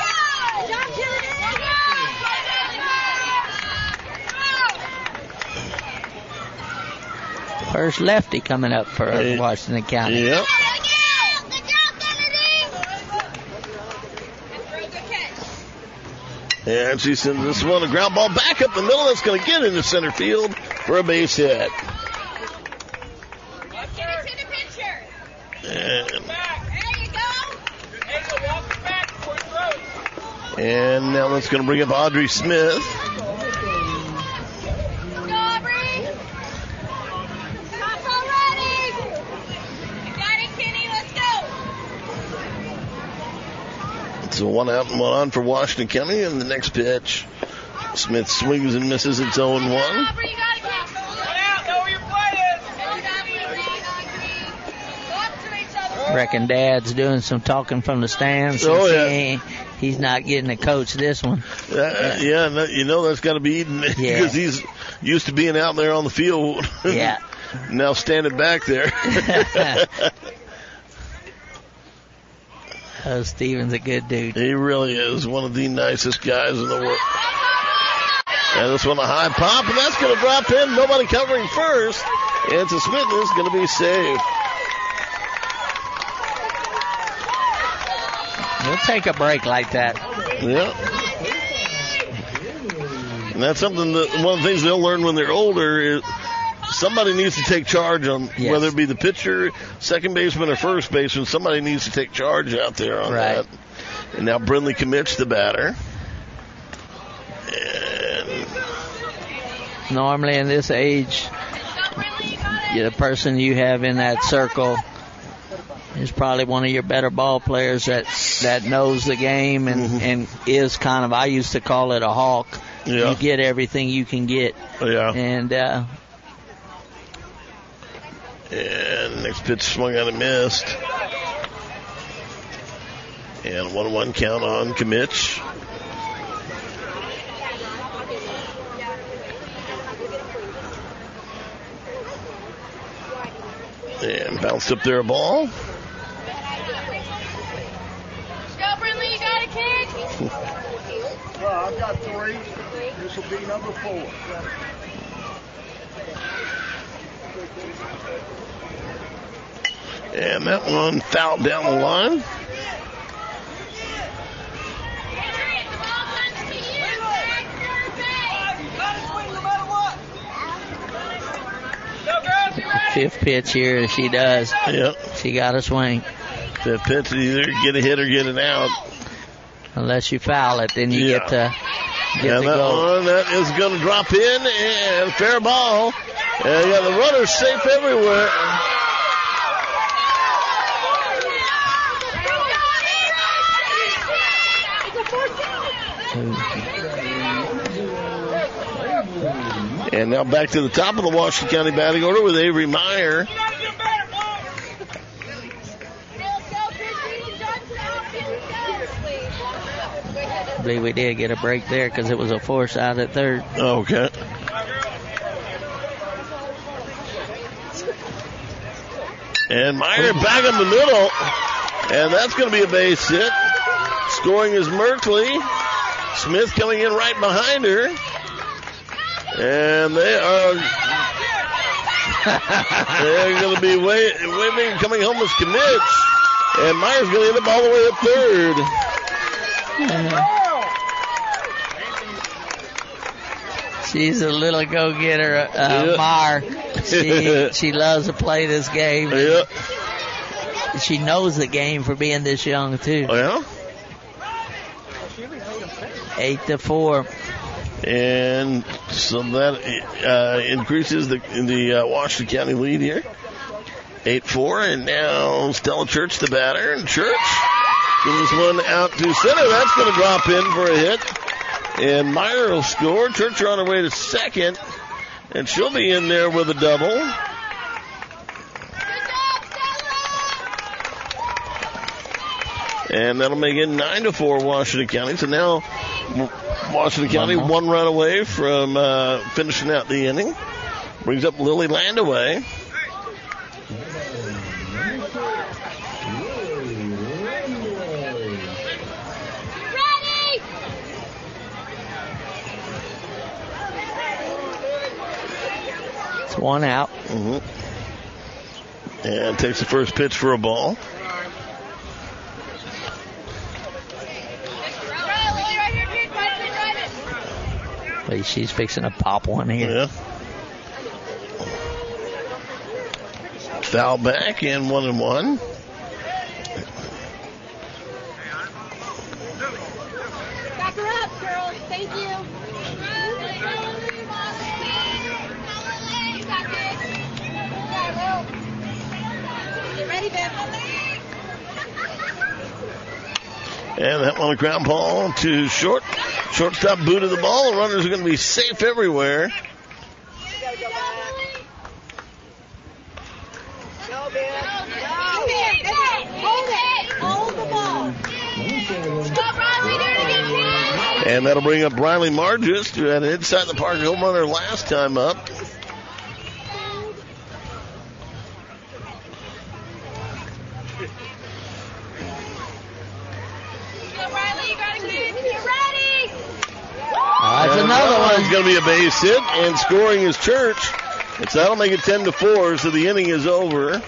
First lefty coming up for hey. Washington County. Yep. And she sends this one, a ground ball back up the middle. That's going to get into center field for a base hit. And, and now that's going to bring up Audrey Smith. So one out and one on for Washington County, and the next pitch, Smith swings and misses. It's oh one. Reckon Dad's doing some talking from the stands. Oh, yeah. He, he's not getting to coach this one. Uh, yeah, yeah no, you know that's got to be eating because yeah. he's used to being out there on the field. Yeah. Now standing back there. Oh, Steven's a good dude. He really is one of the nicest guys in the world. And this one a high pop, and that's going to drop in. Nobody covering first. And it's a Smith is going to be safe. We'll take a break like that. Yeah. And that's something that one of the things they'll learn when they're older is somebody needs to take charge on Yes. whether it be the pitcher, second baseman, or first baseman. Somebody needs to take charge out there on Right. that. And now Brindley commits the batter. And Normally in this age, the person you have in that circle is probably one of your better ball players that that knows the game and, Mm-hmm. and is kind of, I used to call it a hawk. Yeah. You get everything you can get. Yeah. And uh, And next pitch swung on and missed. And one one count on Kimmich. And bounced up there a ball. Go, Brindley, you got it, kid. Well, I've got three. This will be number four. And that one fouled down the line. fifth pitch here, she does. Yep. She got a swing. Fifth pitch, either get a hit or get it out. Unless you foul it, then you Yeah. get to get And to that go. one, that is going to drop in, and fair ball. And you got the runners safe everywhere. And now back to the top of the Washington County batting order with Avery Meyer. I believe we did get a break there because it was a force out at third. Okay. And Meyer back in the middle. And that's going to be a base hit. Scoring is Merkley. Smith coming in right behind her. And they are they're going to be wa- waving, coming home as Kimmich. And Meyer's going to end up all the way up third. She's a little go-getter, uh, Yeah. Meyer. She, she loves to play this game. Yeah. She knows the game for being this young, too. Oh, yeah? Eight to four. And so that uh, increases the the uh, Washington County lead here. eight four, and now Stella Church the batter. And Church gives one out to center. That's going to drop in for a hit. And Meyer will score. Church are on her way to second. And she'll be in there with a double. And that'll make it nine to four Washington County. So now Washington County Uh-huh. one run away from uh, finishing out the inning. Brings up Lily Landaway. It's one out. Mm-hmm. And takes the first pitch for a ball. But she's fixing to pop one here. Yeah. Foul back and one and one. Back her up, girls. Thank you. Get ready, Viv. And that one a ground ball to short. Shortstop booted the ball. Runners are going to be safe everywhere. Hold the ball. Stop, Riley. Do it again, kid. And that'll bring up Riley Margis, who had an inside the park home runner last time up. Riley, you gotta get ready. That's And another that one. one's going to be a base hit, and scoring is Church. And so that'll make it ten to four, so the inning is over.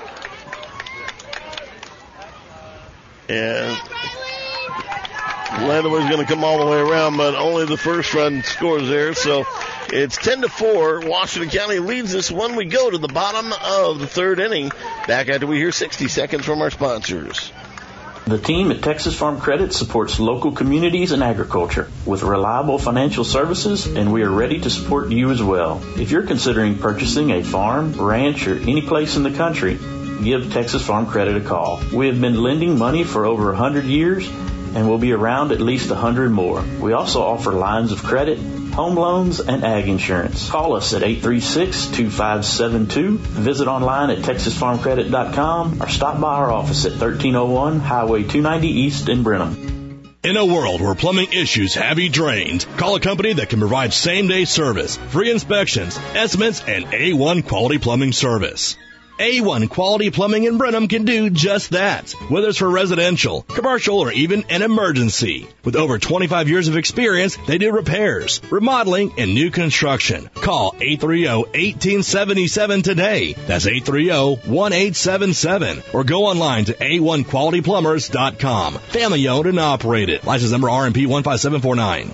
And Landauer's going to come all the way around, but only the first run scores there. So It's ten to four. Washington County leads this one. We go to the bottom of the third inning. Back after we hear sixty seconds from our sponsors. The team at Texas Farm Credit supports local communities and agriculture with reliable financial services, and we are ready to support you as well. If you're considering purchasing a farm, ranch, or any place in the country, give Texas Farm Credit a call. We have been lending money for over one hundred years and will be around at least one hundred more. We also offer lines of credit, home loans, and ag insurance. Call us at eight three six, two five seven two, visit online at texas farm credit dot com, or stop by our office at thirteen oh one Highway two ninety East in Brenham. In a world where plumbing issues have you drained, call a company that can provide same-day service, free inspections, estimates, and A one quality plumbing service. A one Quality Plumbing in Brenham can do just that, whether it's for residential, commercial, or even an emergency. With over twenty-five years of experience, they do repairs, remodeling, and new construction. Call eight three zero, one eight seven seven today. That's eight three zero, one eight seven seven. Or go online to A one quality plumbers dot com. Family owned and operated. License number R M P one five seven four nine.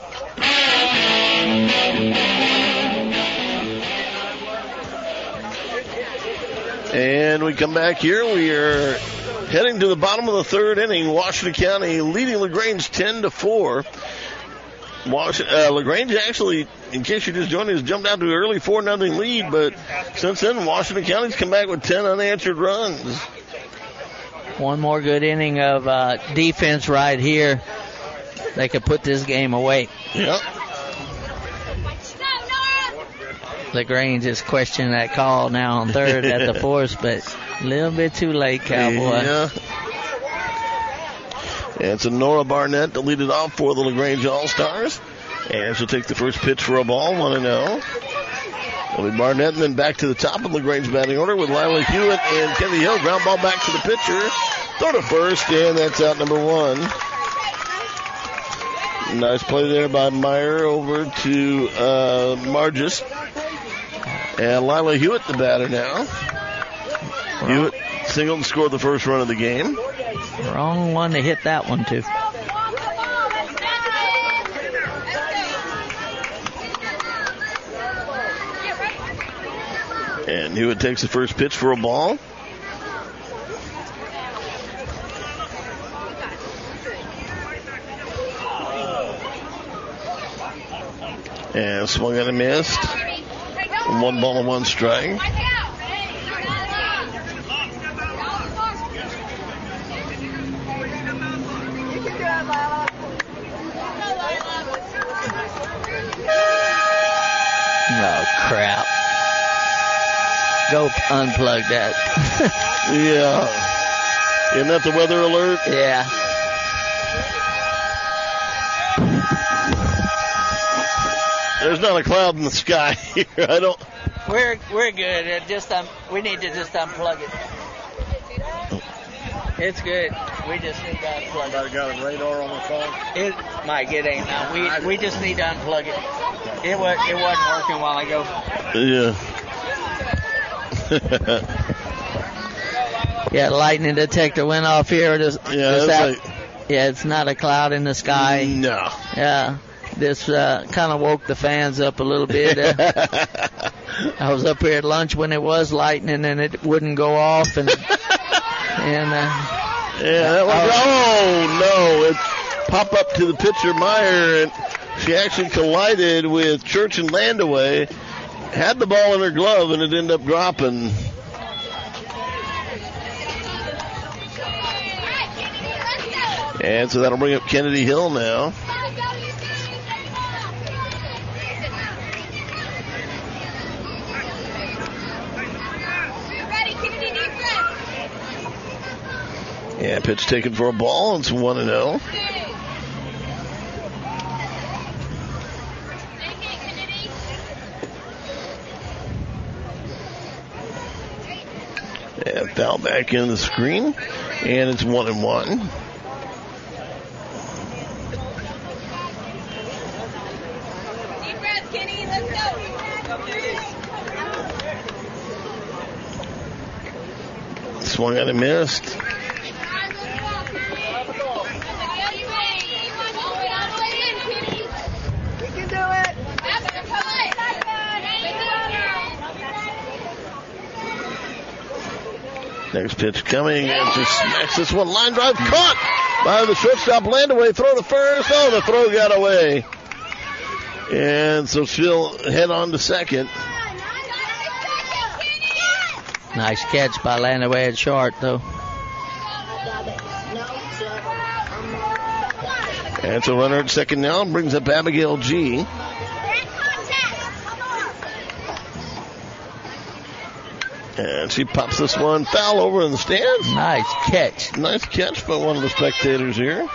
And we come back here. We are heading to the bottom of the third inning. Washington County leading LaGrange ten to four. Was- uh, LaGrange actually, in case you're just joining us, jumped out to an early four nothing lead, but since then, Washington County's come back with ten unanswered runs. One more good inning of uh, defense right here. They could put this game away. Yep. LaGrange is questioning that call now on third at the fourth, but a little bit too late, Cowboy. Yeah. And it's a Nora Barnett to lead it off for the LaGrange All-Stars. And she'll take the first pitch for a ball, one and oh. It'll be Barnett, and then back to the top of LaGrange batting order with Lila Hewitt and Kennedy Hill. Ground ball back to the pitcher. Throw to first, and that's out number one. Nice play there by Meyer over to uh, Margis. And Lila Hewitt, the batter now. Hewitt singled and scored the first run of the game. Wrong one to hit that one, too. And Hewitt takes the first pitch for a ball. And swung and a missed. One ball and one strike. Oh, crap. Go unplug that. Yeah. Isn't that the weather alert? Yeah. There's not a cloud in the sky here. I don't. We're we're good. It just um, we need to just unplug it. It's good. We just need to unplug Somebody it. got a radar on the phone? It Mike, it ain't now. We we just need to unplug it. It was it wasn't working a while ago. Yeah. Yeah, lightning detector went off here. Just, Yeah, just that's out- like- yeah, it's not a cloud in the sky. No. Yeah. This uh, kind of woke the fans up a little bit. Uh, I was up here at lunch when it was lightning and it wouldn't go off, and and uh, Yeah, that was, oh no, it popped up to the pitcher Meyer, and she actually collided with Church and Landaway, had the ball in her glove, and it ended up dropping. And so that'll bring up Kennedy Hill now. Yeah, pitch taken for a ball. It's one and zero. And foul back in the screen, and it's one and one. Swung and a missed. Next pitch coming, and just smacks this one. Line drive caught by the shortstop. Landaway, throw to first. Oh, the throw got away. And so she'll head on to second. Nice catch by Landaway at short, though. And so runner at second now brings up Abigail G. And she pops this one foul over in the stands. Nice catch. Nice catch by one of the spectators here.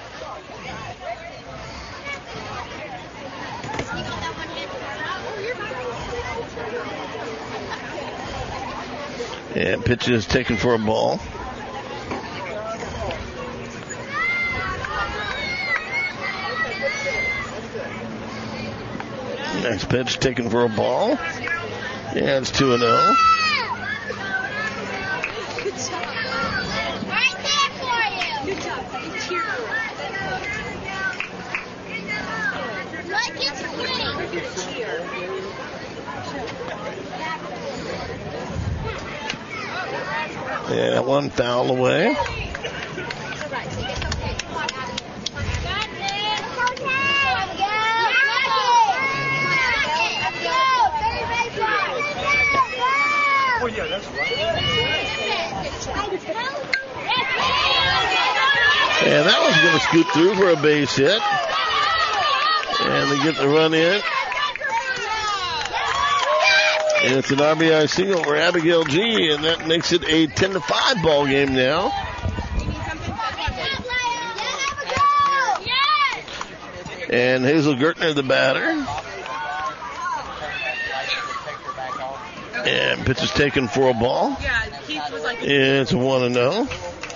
And pitch is taken for a ball. Next pitch taken for a ball. Yeah, it's two and oh. Yeah, one foul away. Oh, yeah, that's right. And that one's going to scoot through for a base hit. And they get the run in. And it's an R B I single for Abigail G, and that makes it a ten to five ball game now. And Hazel Gertner, the batter. And pitch is taken for a ball. It's a one and oh.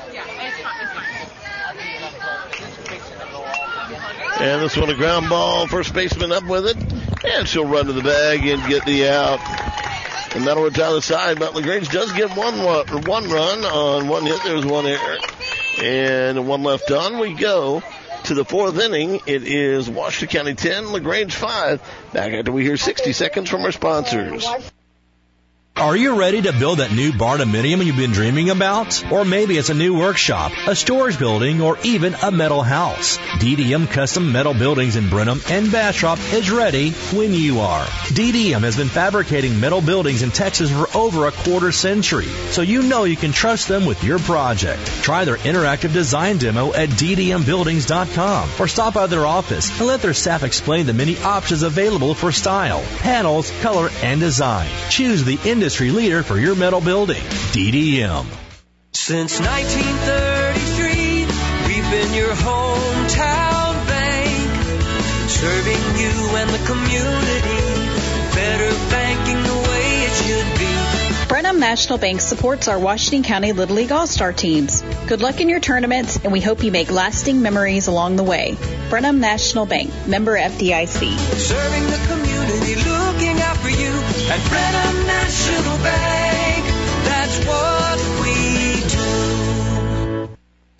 And this one a ground ball. First baseman up with it. And she'll run to the bag and get the out. And that'll retire the side. But LaGrange does get one, one run on one hit. There's one error. And one left on. We go to the fourth inning. It is Washington County ten, LaGrange five. Back after we hear sixty seconds from our sponsors. Are you ready to build that new barn-dominium you've been dreaming about? Or maybe it's a new workshop, a storage building, or even a metal house. D D M Custom Metal Buildings in Brenham and Bastrop is ready when you are. D D M has been fabricating metal buildings in Texas for over a quarter century, so you know you can trust them with your project. Try their interactive design demo at d d m buildings dot com or stop by their office and let their staff explain the many options available for style, panels, color, and design. Choose the industry leader for your metal building. D D M. Since nineteen thirty-three, we've been your hometown bank, serving you and the community, better banking the way it should be. Brenham National Bank supports our Washington County Little League All-Star teams. Good luck in your tournaments, and we hope you make lasting memories along the way. Brenham National Bank, member F D I C. Serving the community, looking out for you at Brenham National Bank. That's what we do.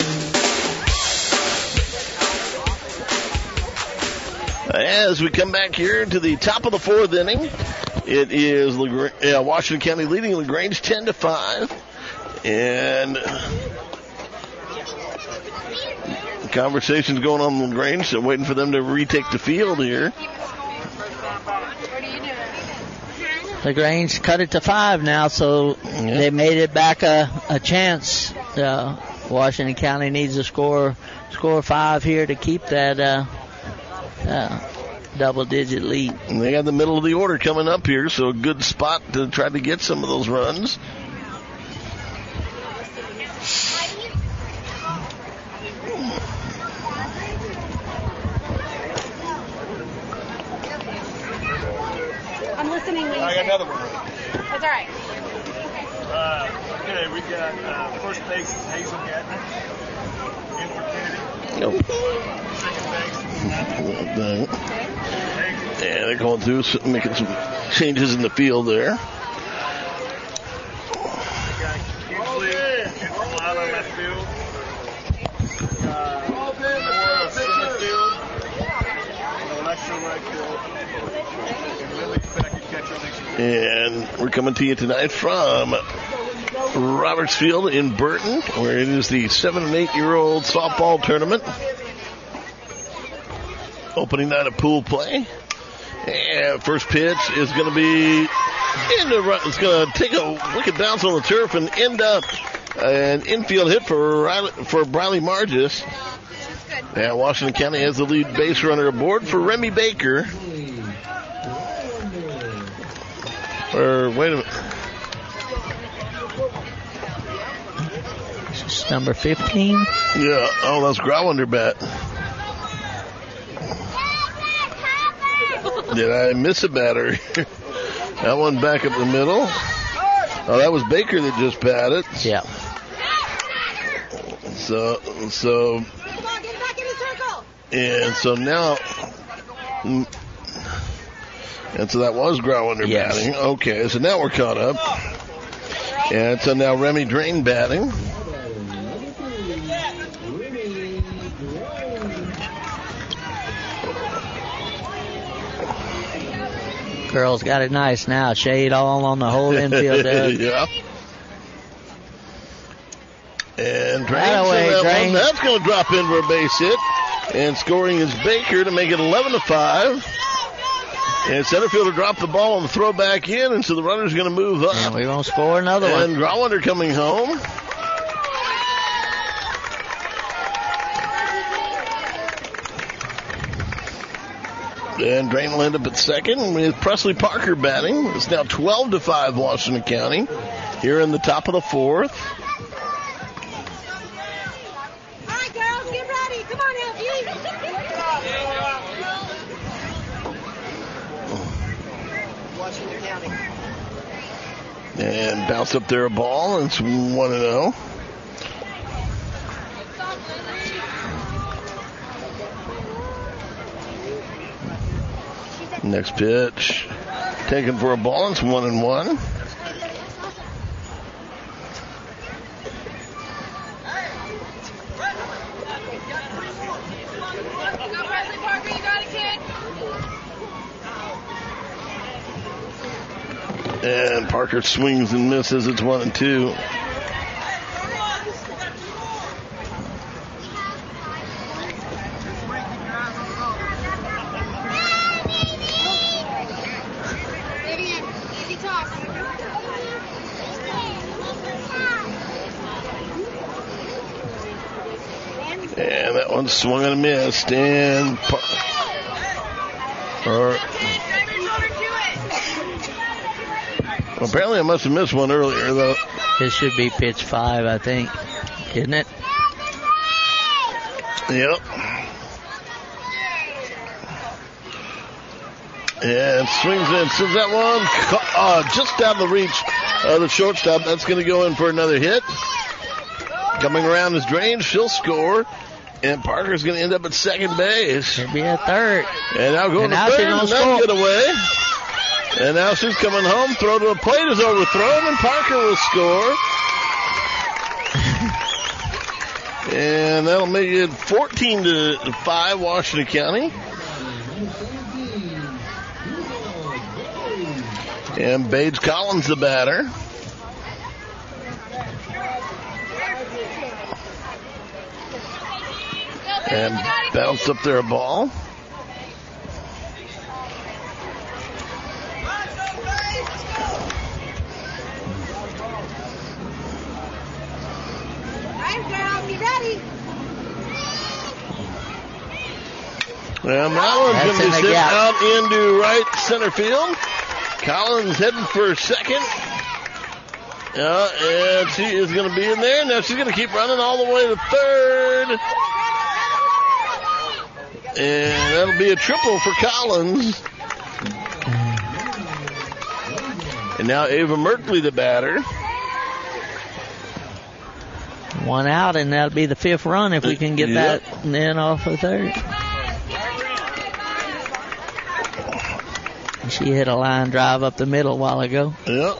As we come back here to the top of the fourth inning, it is LaGrange, uh, Washington County leading LaGrange ten to five. And conversations going on in LaGrange, so waiting for them to retake the field here. LaGrange cut it to five now, so yeah. They made it back a, a chance. Uh, Washington County needs to score score five here to keep that uh, uh, double-digit lead. And they got the middle of the order coming up here, so a good spot to try to get some of those runs. I'm listening when you I got another one. That's all right. Uh, okay, we got uh, first base is Hazel Gatner. In for Kennedy. Nope. Second base. Yeah, they're going through, making some changes in the field there. Kingsley in from out on left field. Uh, more center field. Alexa right field. And Lily back at catcher. And we're coming to you tonight from Robertsfield in Burton, where it is the seven and eight year old softball tournament. Opening night of pool play. And first pitch is going to be in the run. It's going to take a wicked bounce on the turf and end up an infield hit for Riley, for Briley Margis. And Washington County has the lead base runner aboard for Remy Baker. Or wait a minute. This is number fifteen. Yeah. Oh, that's Grauwender bat. Did I miss a batter? That one back up the middle. Oh, that was Baker that just batted. Yeah. So, so, and so now, and so that was Grauwender Yes. batting. Okay, so now we're caught up. And so now Remy Drain batting. Girls got it nice now. Shade all on the whole infield. Yeah. And Drain, Right away, that Drain. one, that's going to drop in for a base hit. And scoring is Baker to make it eleven to five. And center fielder dropped the ball on the throw back in, and so the runner's going to move up. And we're going to score another and one. And Grauwender coming home. And Drain will end up at second with Presley Parker batting. It's now twelve to five Washington County here in the top of the fourth. All right, girls, get ready. Come on, Elfie. Washington County. And bounce up there a ball, and it's one and oh. Next pitch, taken for a ball. It's one and one. And Parker swings and misses. It's one and two. And that one swung and missed. And or, well, apparently I must have missed one earlier, though. This should be pitch five, I think. Isn't it? Yep. And swings in. Sends that one uh, just out of the reach of the shortstop. That's going to go in for another hit. Coming around is Drain. She'll score. And Parker's going to end up at second base. He'll be at third. And now going And to now third. she's gonna And score. that'll get away. And now she's coming home. Throw to the plate is overthrown. And Parker will score. And that'll make it fourteen to five Washington County. And Bates Collins the batter. And bounced up there a ball. And that one's That's going to in be the sent gap. out into right center field. Collins heading for second. Yeah, and she is going to be in there. Now she's going to keep running all the way to third. And that'll be a triple for Collins. And now Ava Merkley, the batter. One out, and that'll be the fifth run if we can get Yep. that in off of third. She hit a line drive up the middle a while ago. Yep.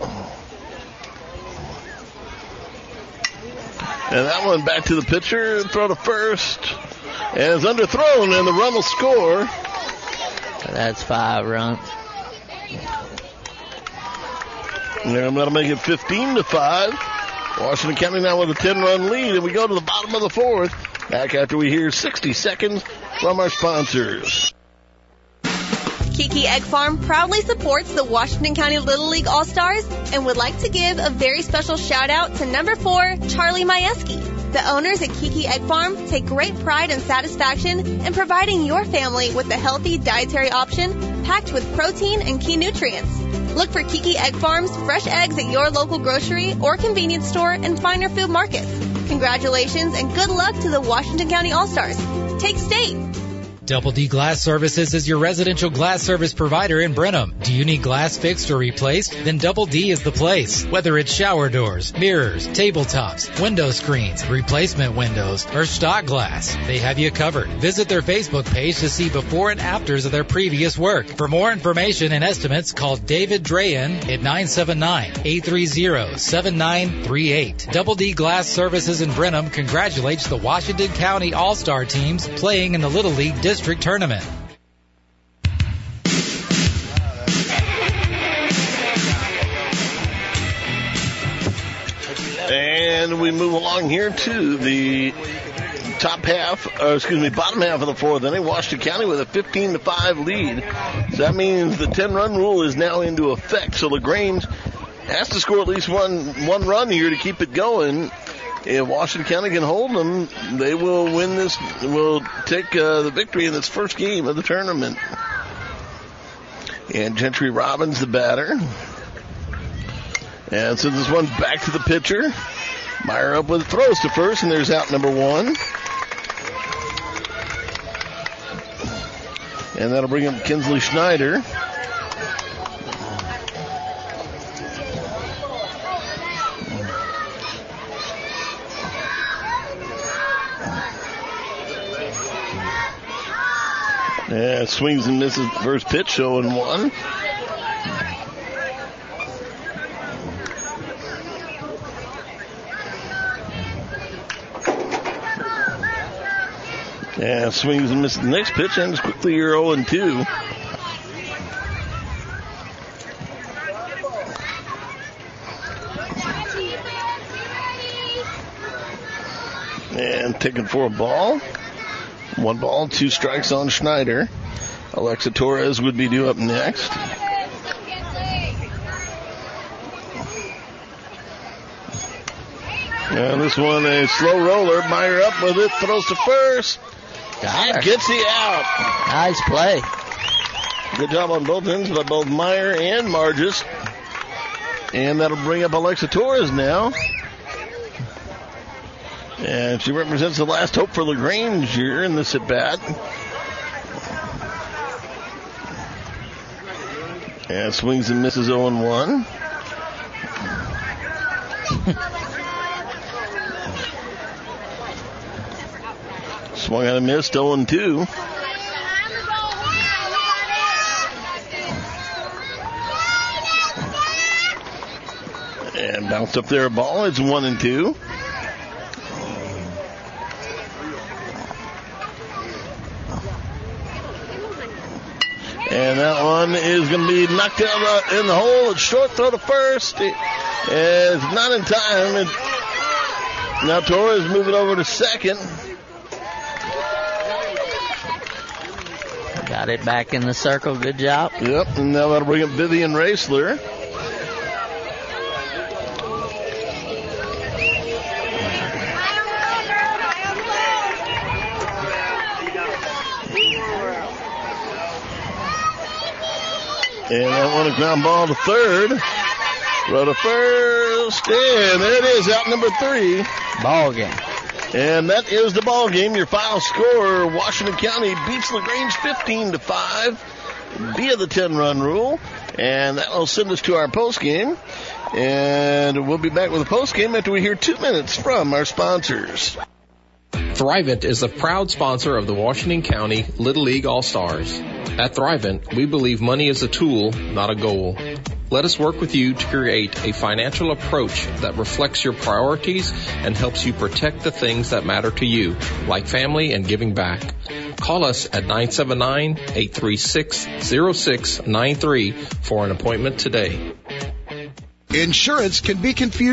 And that one back to the pitcher, throw to first. And it's underthrown, and the run will score. That's five runs. And that'll make it fifteen to five. Washington County now with a ten-run lead, and we go to the bottom of the fourth. Back after we hear sixty seconds from our sponsors. Kiki Egg Farm proudly supports the Washington County Little League All-Stars and would like to give a very special shout-out to number four, Charlie Majewski. The owners at Kiki Egg Farm take great pride and satisfaction in providing your family with a healthy dietary option packed with protein and key nutrients. Look for Kiki Egg Farm's fresh eggs at your local grocery or convenience store and finer food markets. Congratulations and good luck to the Washington County All-Stars. Take state. Double D Glass Services is your residential glass service provider in Brenham. Do you need glass fixed or replaced? Then Double D is the place. Whether it's shower doors, mirrors, tabletops, window screens, replacement windows, or stock glass, they have you covered. Visit their Facebook page to see before and afters of their previous work. For more information and estimates, call David Drayen at nine seven nine, eight three zero, seven nine three eight. Double D Glass Services in Brenham congratulates the Washington County All-Star teams playing in the Little League District Tournament. And we move along here to the top half, or excuse me, bottom half of the fourth inning. Washington County with a fifteen to five lead. So that means the ten-run rule is now into effect. So LaGrange has to score at least one one run here to keep it going. If Washington County can hold them, they will win this, will take uh, the victory in this first game of the tournament. And Gentry Robbins, the batter. And so this one's back to the pitcher. Meyer up with throws to first, and there's out number one. And that'll bring up Kinsley Schneider. Yeah, swings and misses the first pitch, oh and one. Yeah, swings and misses the next pitch, and it's quickly you're oh and two. And taking for a ball. One ball, two strikes on Schneider. Alexa Torres would be due up next. And this one, a slow roller. Meyer up with it, throws to first. Got her. Gets the out. Nice play. Good job on both ends by both Meyer and Margis. And that'll bring up Alexa Torres now. And she represents the last hope for LaGrange here in this at-bat. And swings and misses oh and one. Swung out and missed oh and two. And bounced up there a ball. It's one and two. And that one is going to be knocked out in the hole. It's short throw to first. And it's not in time. It, now Torres moving over to second. Got it back in the circle. Good job. Yep. And now that'll bring up Vivian Raisler. And that one a ground ball to third. Throw to first. And there it is, out number three. Ball game. And that is the ball game. Your final score, Washington County beats LaGrange fifteen to five via the ten-run rule. And that will send us to our post game. And we'll be back with a post game after we hear two minutes from our sponsors. Thrivent is a proud sponsor of the Washington County Little League All-Stars. At Thrivent, we believe money is a tool, not a goal. Let us work with you to create a financial approach that reflects your priorities and helps you protect the things that matter to you, like family and giving back. Call us at nine seven nine, eight three six, zero six nine three for an appointment today. Insurance can be confusing.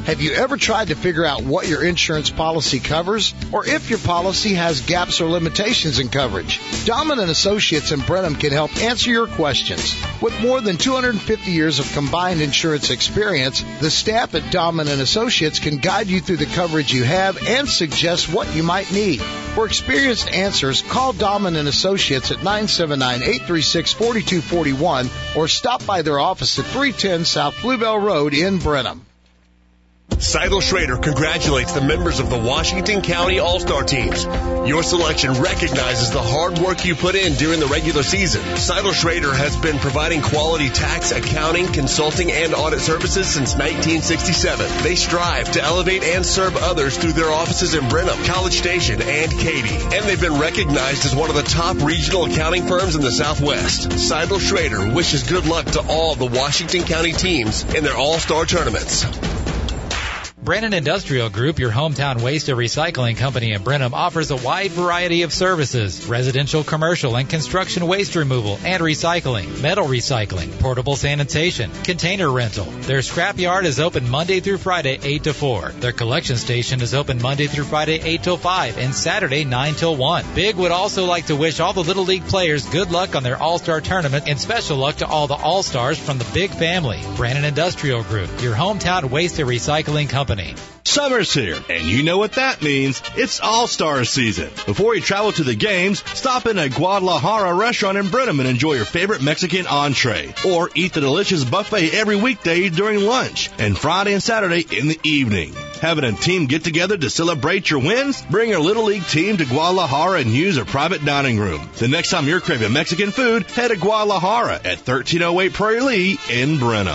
Have you ever tried to figure out what your insurance policy covers, or if your policy has gaps or limitations in coverage? Dahlman and Associates in Brenham can help answer your questions. With more than two hundred fifty years of combined insurance experience, the staff at Dahlman and Associates can guide you through the coverage you have and suggest what you might need. For experienced answers, call Dahlman and Associates at nine seven nine, eight three six, four two four one or stop by their office at three ten South Bluebell Road in Brenham. Seidel Schrader congratulates the members of the Washington County All-Star teams. Your selection recognizes the hard work you put in during the regular season. Seidel Schrader has been providing quality tax, accounting, consulting, and audit services since nineteen sixty-seven. They strive to elevate and serve others through their offices in Brenham, College Station, and Katy. And they've been recognized as one of the top regional accounting firms in the Southwest. Seidel Schrader wishes good luck to all the Washington County teams in their All-Star tournaments. Brennan Industrial Group, your hometown waste and recycling company in Brenham, offers a wide variety of services: residential, commercial, and construction waste removal and recycling, metal recycling, portable sanitation, container rental. Their scrap yard is open Monday through Friday, eight to four. Their collection station is open Monday through Friday, eight till five, and Saturday, nine till one. Big would also like to wish all the Little League players good luck on their All-Star tournament, and special luck to all the All-Stars from the Big family. Brennan Industrial Group, your hometown waste and recycling company. Summer's here, and you know what that means. It's All-Star season. Before you travel to the games, stop in a Guadalajara restaurant in Brenham and enjoy your favorite Mexican entree. Or eat the delicious buffet every weekday during lunch, and Friday and Saturday in the evening. Having a team get-together to celebrate your wins? Bring your Little League team to Guadalajara and use a private dining room. The next time you're craving Mexican food, head to Guadalajara at thirteen oh eight Prairie Lee in Brenham.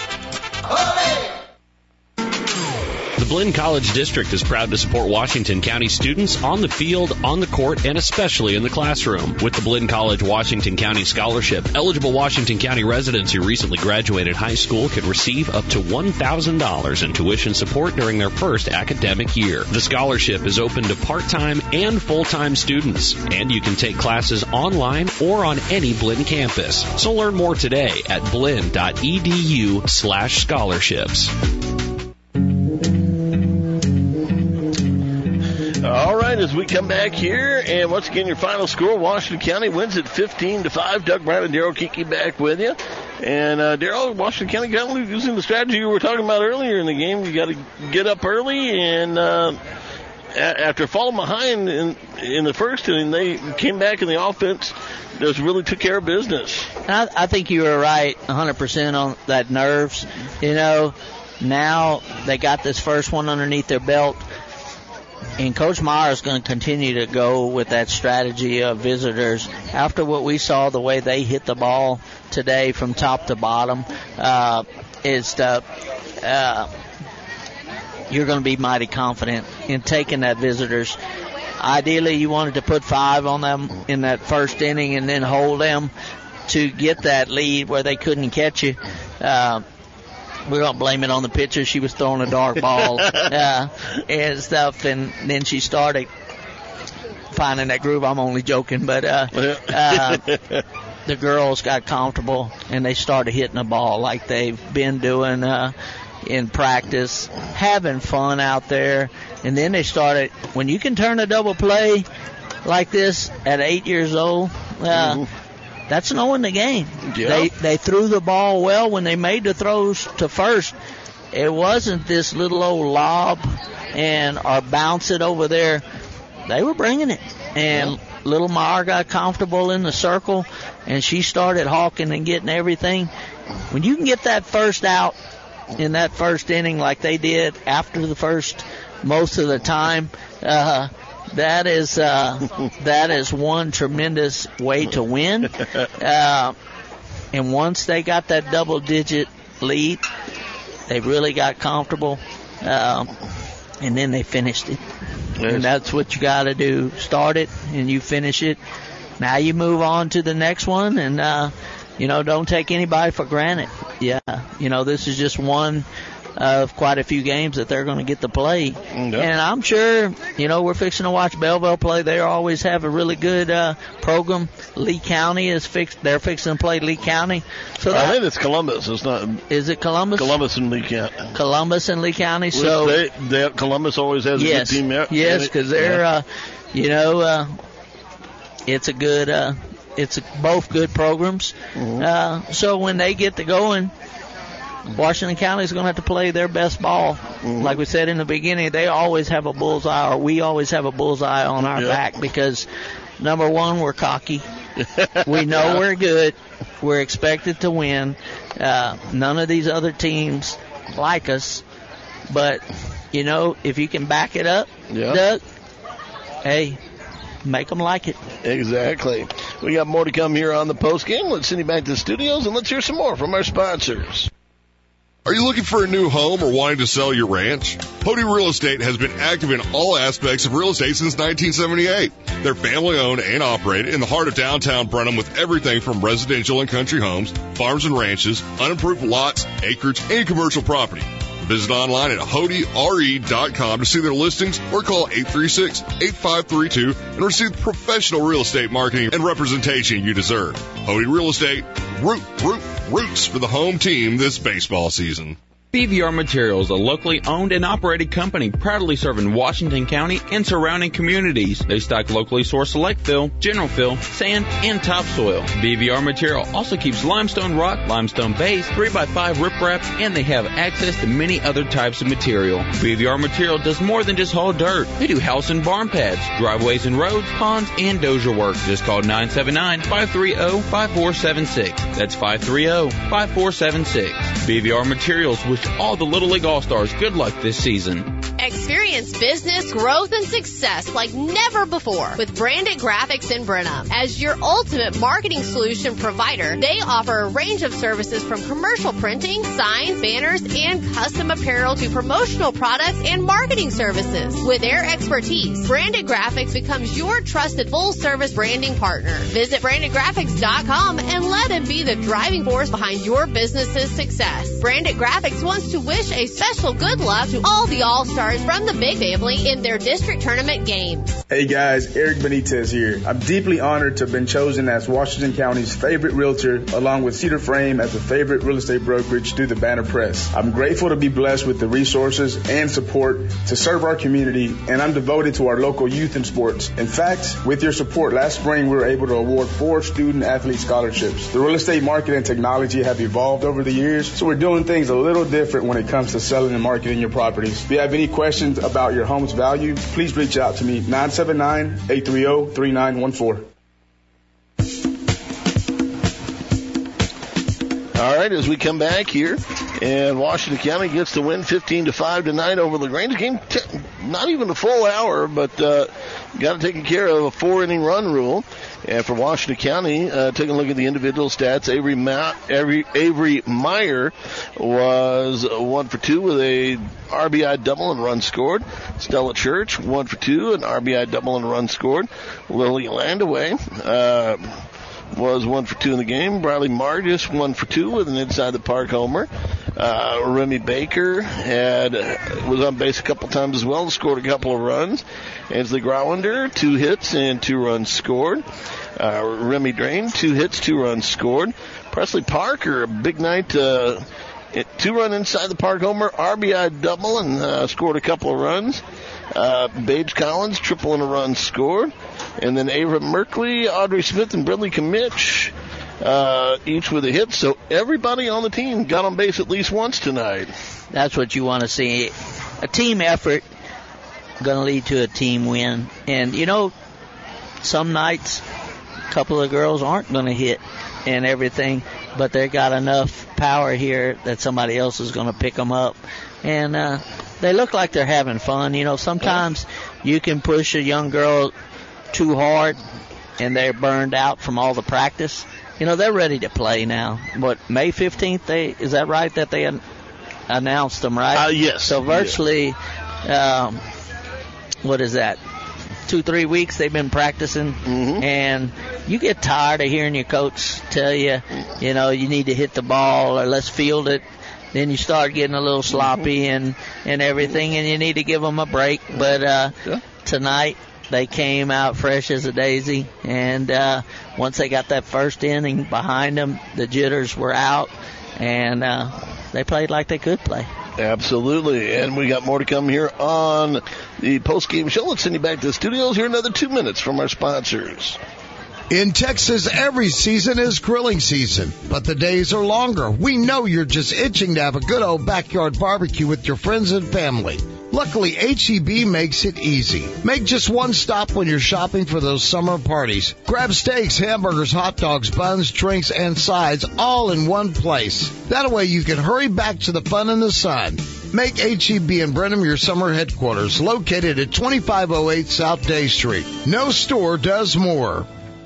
The Blinn College District is proud to support Washington County students on the field, on the court, and especially in the classroom. With the Blinn College Washington County Scholarship, eligible Washington County residents who recently graduated high school can receive up to one thousand dollars in tuition support during their first academic year. The scholarship is open to part-time and full-time students, and you can take classes online or on any Blinn campus. So learn more today at blinn.edu slash scholarships. All right, as we come back here, and once again, your final score, Washington County wins at fifteen to five. Doug Brown and Daryl Kiki back with you. And, uh, Daryl, Washington County kind of using the strategy you were talking about earlier in the game. You got to get up early, and uh, a- after falling behind in, in the first inning, they came back in the offense. Just really took care of business. I, I think you were right one hundred percent on that nerves. You know, now they got this first one underneath their belt. And Coach Meyer is going to continue to go with that strategy of visitors. After what we saw, the way they hit the ball today from top to bottom, uh, is the, uh, you're going to be mighty confident in taking that visitors. Ideally, you wanted to put five on them in that first inning and then hold them to get that lead where they couldn't catch you. Uh, We don't blame it on the pitcher. She was throwing a dark ball uh, and stuff, and then she started finding that groove. I'm only joking, but uh, uh, the girls got comfortable, and they started hitting the ball like they've been doing uh, in practice, having fun out there. And then they started, when you can turn a double play like this at eight years old, uh, mm-hmm. That's knowing the game. Yep. They they threw the ball well when they made the throws to first. It wasn't this little old lob and or bounce it over there. They were bringing it. And yep. Little Mar got comfortable in the circle, and she started hawking and getting everything. When you can get that first out in that first inning like they did after the first most of the time, uh, That is uh, that is one tremendous way to win. Uh, and once they got that double-digit lead, they really got comfortable, uh, and then they finished it. Yes. And that's what you got to do. Start it, and you finish it. Now you move on to the next one, and, uh, you know, don't take anybody for granted. Yeah, you know, this is just one of quite a few games that they're going to get to play. Mm-hmm. And I'm sure, you know, we're fixing to watch Belleville play. They always have a really good uh, program. Lee County is fixed. They're fixing to play Lee County. So I that, think it's Columbus. It's not. Is it Columbus? Columbus and Lee County. Columbus and Lee County. So they, they, Columbus always has yes, a good team. There. Yes, because they're, yeah. uh, you know, uh, it's a good. Uh, it's a, both good programs. Mm-hmm. Uh, so when they get to going, Washington County is going to have to play their best ball. Mm-hmm. Like we said in the beginning, they always have a bullseye, or we always have a bullseye on our yep. back because, number one, we're cocky. We know we're good. We're expected to win. Uh, none of these other teams like us. But, you know, if you can back it up, yep. Doug, hey, make them like it. Exactly. We got more to come here on the post game. Let's send you back to the studios, and let's hear some more from our sponsors. Are you looking for a new home or wanting to sell your ranch? Hody Real Estate has been active in all aspects of real estate since nineteen seventy-eight. They're family owned and operated in the heart of downtown Brenham with everything from residential and country homes, farms and ranches, unimproved lots, acreage, and commercial property. Visit online at hody R E dot com to see their listings or call eight three six, eight five three two and receive the professional real estate marketing and representation you deserve. Hody Real Estate, root, root, roots for the home team this baseball season. B V R Materials, a locally owned and operated company proudly serving Washington County and surrounding communities. They stock locally sourced select fill, general fill, sand, and topsoil. B V R Material also keeps limestone rock, limestone base, three by five riprap, and they have access to many other types of material. B V R Material does more than just haul dirt. They do house and barn pads, driveways and roads, ponds, and dozer work. Just call nine seven nine, five three zero, five four seven six. That's five three zero, five four seven six. B V R Materials wish all the Little League All-Stars good luck this season. Experience business growth and success like never before with Branded Graphics in Brenham. As your ultimate marketing solution provider, they offer a range of services from commercial printing, signs, banners, and custom apparel to promotional products and marketing services. With their expertise, Branded Graphics becomes your trusted full-service branding partner. Visit branded graphics dot com and let them be the driving force behind your business's success. Branded Graphics wants to wish a special good luck to all the All-Stars from the Big Family in their district tournament games. Hey guys, Eric Benitez here. I'm deeply honored to have been chosen as Washington County's favorite realtor, along with Cedar Frame as the favorite real estate brokerage through the Banner Press. I'm grateful to be blessed with the resources and support to serve our community, and I'm devoted to our local youth and sports. In fact, with your support, last spring we were able to award four student athlete scholarships. The real estate market and technology have evolved over the years, so we're doing things a little different when it comes to selling and marketing your properties. If you have any questions about your home's value, please reach out to me, nine seven nine, eight three zero, three nine one four. All right, as we come back here, and Washington County gets the win fifteen to five tonight over LaGrange. Game t- not even a full hour, but uh, got to take care of a four-inning run rule. And for Washington County, uh, taking a look at the individual stats, Avery, Ma- Avery, Avery Meyer was one for two with a R B I double and run scored. Stella Church, one for two, an R B I double and run scored. Lily Landaway uh, was one for two in the game. Bradley Margus, one for two with an inside the park homer. Uh, Remy Baker had uh, was on base a couple times as well, scored a couple of runs. Ansley Growlander, two hits and two runs scored. Uh, Remy Drain, two hits, two runs scored. Presley Parker, a big night, uh, two-run inside the park homer, R B I double, and uh, scored a couple of runs. Uh, Babes Collins, triple and a run scored. And then Ava Merkley, Audrey Smith, and Bradley Kamich, uh, each with a hit. So everybody on the team got on base at least once tonight. That's what you want to see. A team effort going to lead to a team win. And, you know, some nights a couple of girls aren't going to hit and everything, but they got enough power here that somebody else is going to pick them up. And uh, they look like they're having fun. You know, sometimes you can push a young girl too hard and they're burned out from all the practice. You know, they're ready to play now. What, May fifteenth, they is that right, that they an- announced them, right? Uh, yes. So virtually, yeah. um, what is that, two, three weeks they've been practicing, mm-hmm. and you get tired of hearing your coach tell you, you know, you need to hit the ball or let's field it. then you start getting a little sloppy and, and everything, and you need to give them a break. But uh, yeah. tonight they came out fresh as a daisy, and uh, once they got that first inning behind them, the jitters were out, and uh, they played like they could play. Absolutely, and we got more to come here on the post-game show. Let's send you back to the studios here another two minutes from our sponsors. In Texas, every season is grilling season, but the days are longer. We know you're just itching to have a good old backyard barbecue with your friends and family. Luckily, H E B makes it easy. Make just one stop when you're shopping for those summer parties. Grab steaks, hamburgers, hot dogs, buns, drinks, and sides all in one place. That way you can hurry back to the fun and the sun. Make H E B in Brenham your summer headquarters, located at twenty-five oh eight South Day Street. No store does more.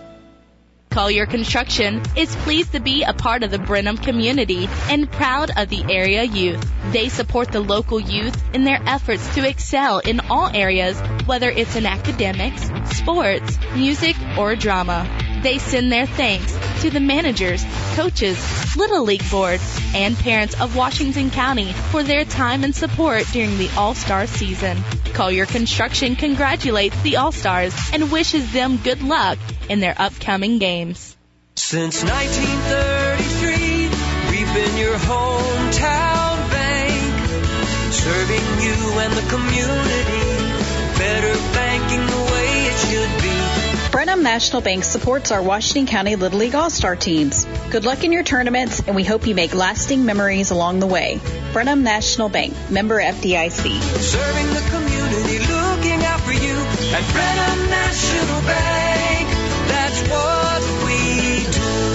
Collier Construction is pleased to be a part of the Brenham community and proud of the area youth. They support the local youth in their efforts to excel in all areas, whether it's in academics, sports, music, or drama. They send their thanks to the managers, coaches, Little League Board, and parents of Washington County for their time and support during the All-Star season. Collier Construction congratulates the All-Stars and wishes them good luck in their upcoming games. Since nineteen thirty-three, we've been your hometown bank, serving you and the community, better banking the way it should be. Brenham National Bank supports our Washington County Little League All-Star teams. Good luck in your tournaments, and we hope you make lasting memories along the way. Brenham National Bank, member F D I C. Serving the community, looking out for you at Brenham National Bank. That's what we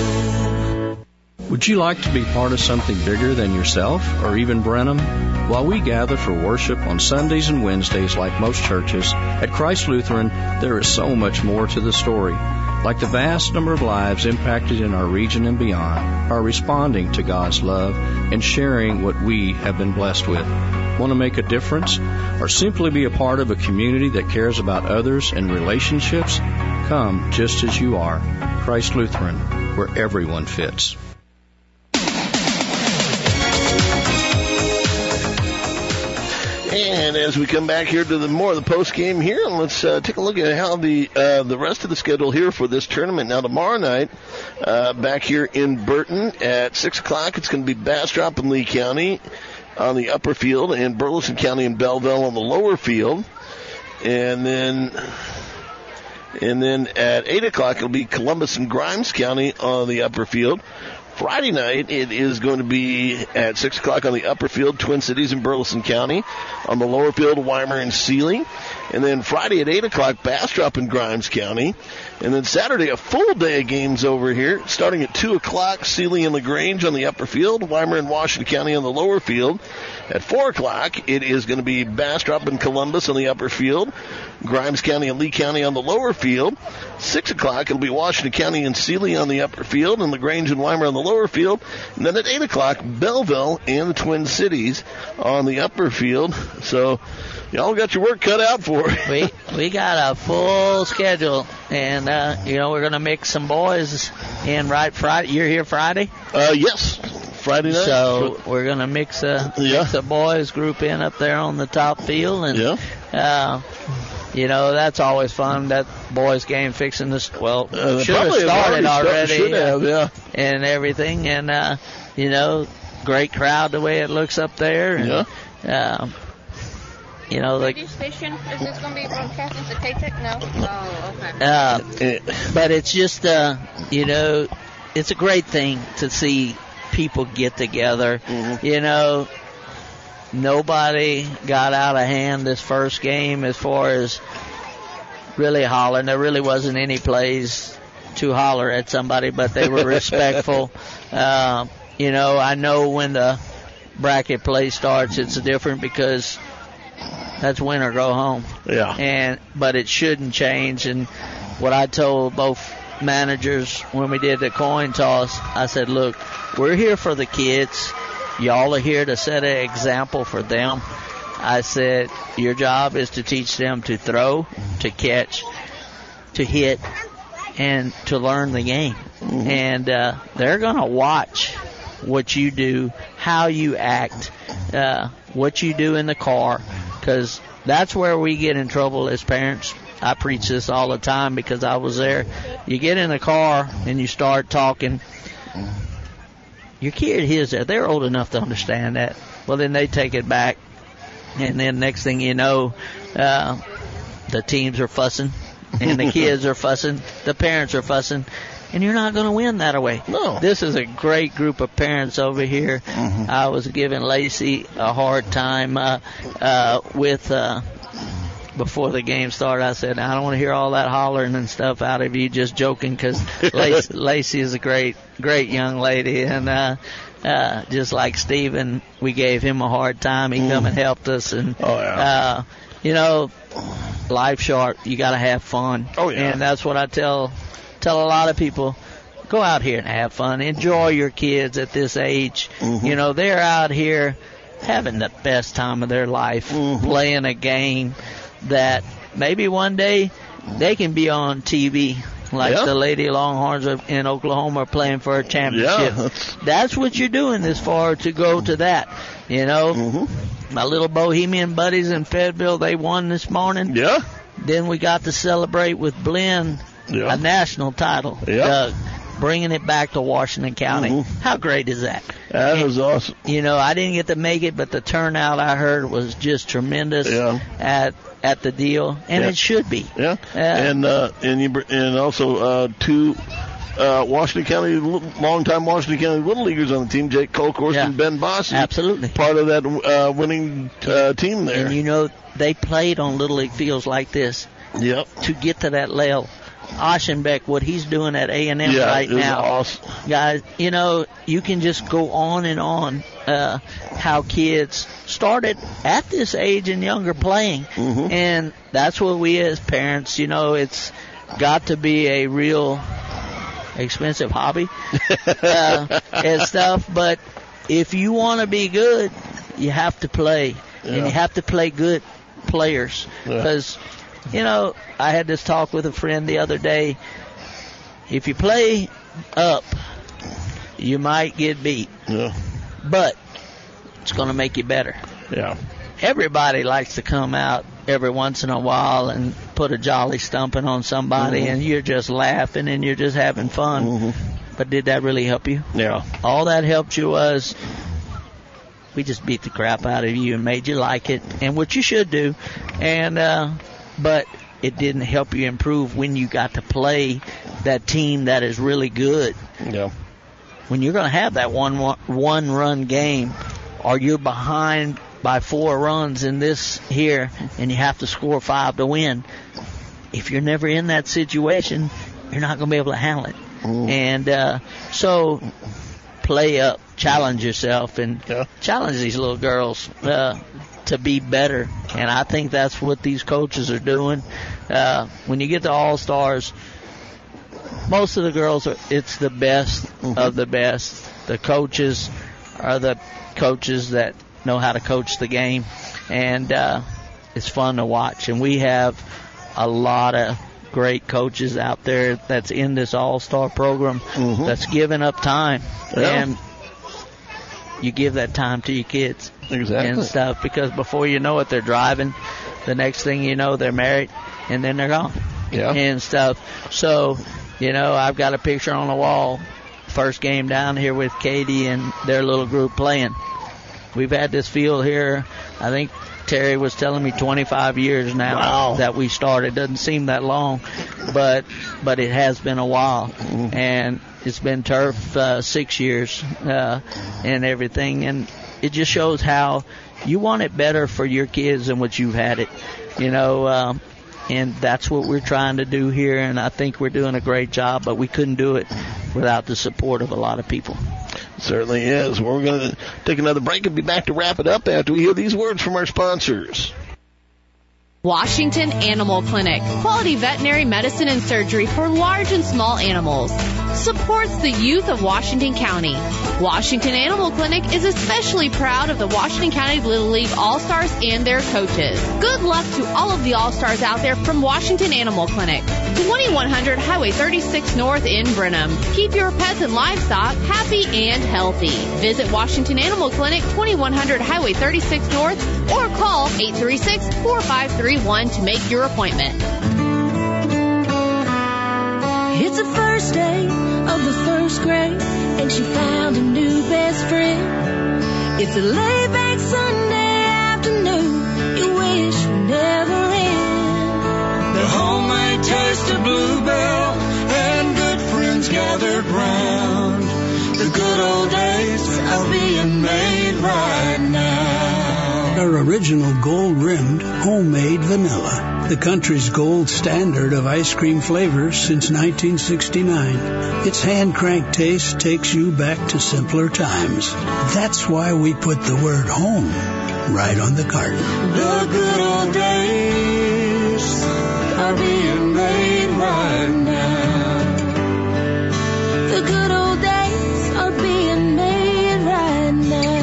do. Would you like to be part of something bigger than yourself or even Brenham? While we gather for worship on Sundays and Wednesdays like most churches, at Christ Lutheran there is so much more to the story. Like the vast number of lives impacted in our region and beyond are responding to God's love and sharing what we have been blessed with. Want to make a difference or simply be a part of a community that cares about others and relationships? Come just as you are. Christ Lutheran, where everyone fits. And as we come back here to the more of the post game here, let's uh, take a look at how the uh, the rest of the schedule here for this tournament. Now tomorrow night, uh, back here in Burton at six o'clock, it's going to be Bastrop and Lee County on the upper field, and Burleson County and Belleville on the lower field, and then. And then at eight o'clock, it'll be Columbus and Grimes County on the upper field. Friday night, it is going to be at six o'clock on the upper field, Twin Cities and Burleson County. On the lower field, Weimar and Sealy. And then Friday at eight o'clock, Bastrop and Grimes County. And then Saturday, a full day of games over here. Starting at two o'clock, Sealy and LaGrange on the upper field, Weimar and Washington County on the lower field. At four o'clock, it is going to be Bastrop and Columbus on the upper field, Grimes County and Lee County on the lower field. six o'clock, it'll be Washington County and Sealy on the upper field, and LaGrange and Weimar on the lower field. And then at eight o'clock, Belleville and the Twin Cities on the upper field. So y'all got your work cut out for it. we we got a full schedule, and uh, you know we're gonna mix some boys in right Friday. You're here Friday? Uh, yes, Friday night. So we're gonna mix a yeah. mix a boys group in up there on the top field, and yeah. uh, you know that's always fun. That boys game fixing this well uh, should have started already, should have, yeah, and everything, and uh, you know great crowd the way it looks up there, and, yeah. Uh, You know, like. Radio station? Is this going to be broadcasting to K-Tech? No. Oh, okay. Uh, but it's just, uh, you know, it's a great thing to see people get together. Mm-hmm. You know, nobody got out of hand this first game as far as really hollering. There really wasn't any plays to holler at somebody, but they were respectful. Uh, you know, I know when the bracket play starts, it's different because that's win or go home. Yeah. And but it shouldn't change. And what I told both managers when we did the coin toss, I said, look, we're here for the kids. Y'all are here to set an example for them. I said, your job is to teach them to throw, to catch, to hit, and to learn the game. Mm-hmm. And uh, they're going to watch what you do, how you act, uh, what you do in the car, because that's where we get in trouble as parents. I preach this all the time because I was there. You get in the car and you start talking. Your kid is there. They're old enough to understand that. Well, then they take it back. And then next thing you know, uh, the teams are fussing and the kids are fussing. The parents are fussing. And you're not going to win that way. No. This is a great group of parents over here. Mm-hmm. I was giving Lacey a hard time uh, uh, with uh, before the game started. I said, I don't want to hear all that hollering and stuff out of you, just joking, because Lacey, Lacey is a great, great young lady. And uh, uh, just like Steven, we gave him a hard time. He mm. come and helped us. And, oh, yeah. uh, you know, life's short. You got to have fun. Oh, yeah. And that's what I tell Tell a lot of people, go out here and have fun. Enjoy your kids at this age. Mm-hmm. You know, they're out here having the best time of their life, mm-hmm. playing a game that maybe one day they can be on T V, like yeah. the Lady Longhorns in Oklahoma are playing for a championship. Yeah. That's what you're doing this far, to go to that. You know, mm-hmm. my little Bohemian buddies in Fayetteville, they won this morning. Yeah. Then we got to celebrate with Blinn. Yeah. A national title, yeah. Doug, bringing it back to Washington County. Mm-hmm. How great is that? That and, was awesome. You know, I didn't get to make it, but the turnout I heard was just tremendous yeah. at at the deal, and yeah. it should be. Yeah, uh, and uh, and you, and also uh, two uh, Washington County, longtime Washington County Little Leaguers on the team, Jake Colcourse yeah. and Ben Bossy. Absolutely, part of that uh, winning uh, team there. And you know, they played on Little League fields like this. Yep. To get to that level. Oschenbeck, what he's doing at A and M yeah, right now, awesome. Guys, you know, you can just go on and on uh, how kids started at this age and younger playing, mm-hmm. and that's what we as parents, you know, it's got to be a real expensive hobby uh, and stuff, but if you want to be good, you have to play, yeah. and you have to play good players, because yeah. You know, I had this talk with a friend the other day. If you play up, you might get beat. Yeah. But it's going to make you better. Yeah. Everybody likes to come out every once in a while and put a jolly stumping on somebody, mm-hmm. and you're just laughing and you're just having fun. Mm-hmm. But did that really help you? Yeah. All that helped you was we just beat the crap out of you and made you like it, and what you should do. And, uh, but it didn't help you improve when you got to play that team that is really good. Yeah. When you're going to have that one, one one run game, or you're behind by four runs in this here, and you have to score five to win. If you're never in that situation, you're not going to be able to handle it. Mm. And uh, so play up, challenge yourself, and yeah. challenge these little girls uh, to be better. And I think that's what these coaches are doing. Uh, when you get to All-Stars, most of the girls, are, it's the best mm-hmm. of the best. The coaches are the coaches that know how to coach the game. And uh, it's fun to watch. And we have a lot of great coaches out there that's in this All-Star program mm-hmm. that's giving up time. Yeah. And you give that time to your kids. Exactly. And stuff, because before you know it, they're driving. The next thing you know, they're married, and then they're gone. Yeah. And stuff. So, you know, I've got a picture on the wall. First game down here with Katie and their little group playing. We've had this field here, I think Terry was telling me twenty-five years now wow. that we started. Doesn't seem that long, but but it has been a while. Mm-hmm. And it's been turf uh, six years uh, and everything. And it just shows how you want it better for your kids than what you've had it, you know. Um, and that's what we're trying to do here, and I think we're doing a great job, but we couldn't do it without the support of a lot of people. Certainly is. Well, we're going to take another break and be back to wrap it up after we hear these words from our sponsors. Washington Animal Clinic, quality veterinary medicine and surgery for large and small animals. Supports the youth of Washington County. Washington Animal Clinic is especially proud of the Washington County Little League All-Stars and their coaches. Good luck to all of the All-Stars out there from Washington Animal Clinic. twenty-one hundred Highway thirty-six North in Brenham. Keep your pets and livestock happy and healthy. Visit Washington Animal Clinic, twenty-one hundred Highway thirty-six North, or call eight three six, four five three one to make your appointment. It's the first day of the first grade, and she found a new best friend. It's a laid-back Sunday afternoon you wish would never end. The homemade taste of Bluebell and good friends gathered round. The good old days are being made right now. Our original gold-rimmed homemade vanilla, the country's gold standard of ice cream flavors since nineteen sixty-nine. Its hand-cranked taste takes you back to simpler times. That's why we put the word home right on the carton. The good old days are being made right now. The good old days are being made right now.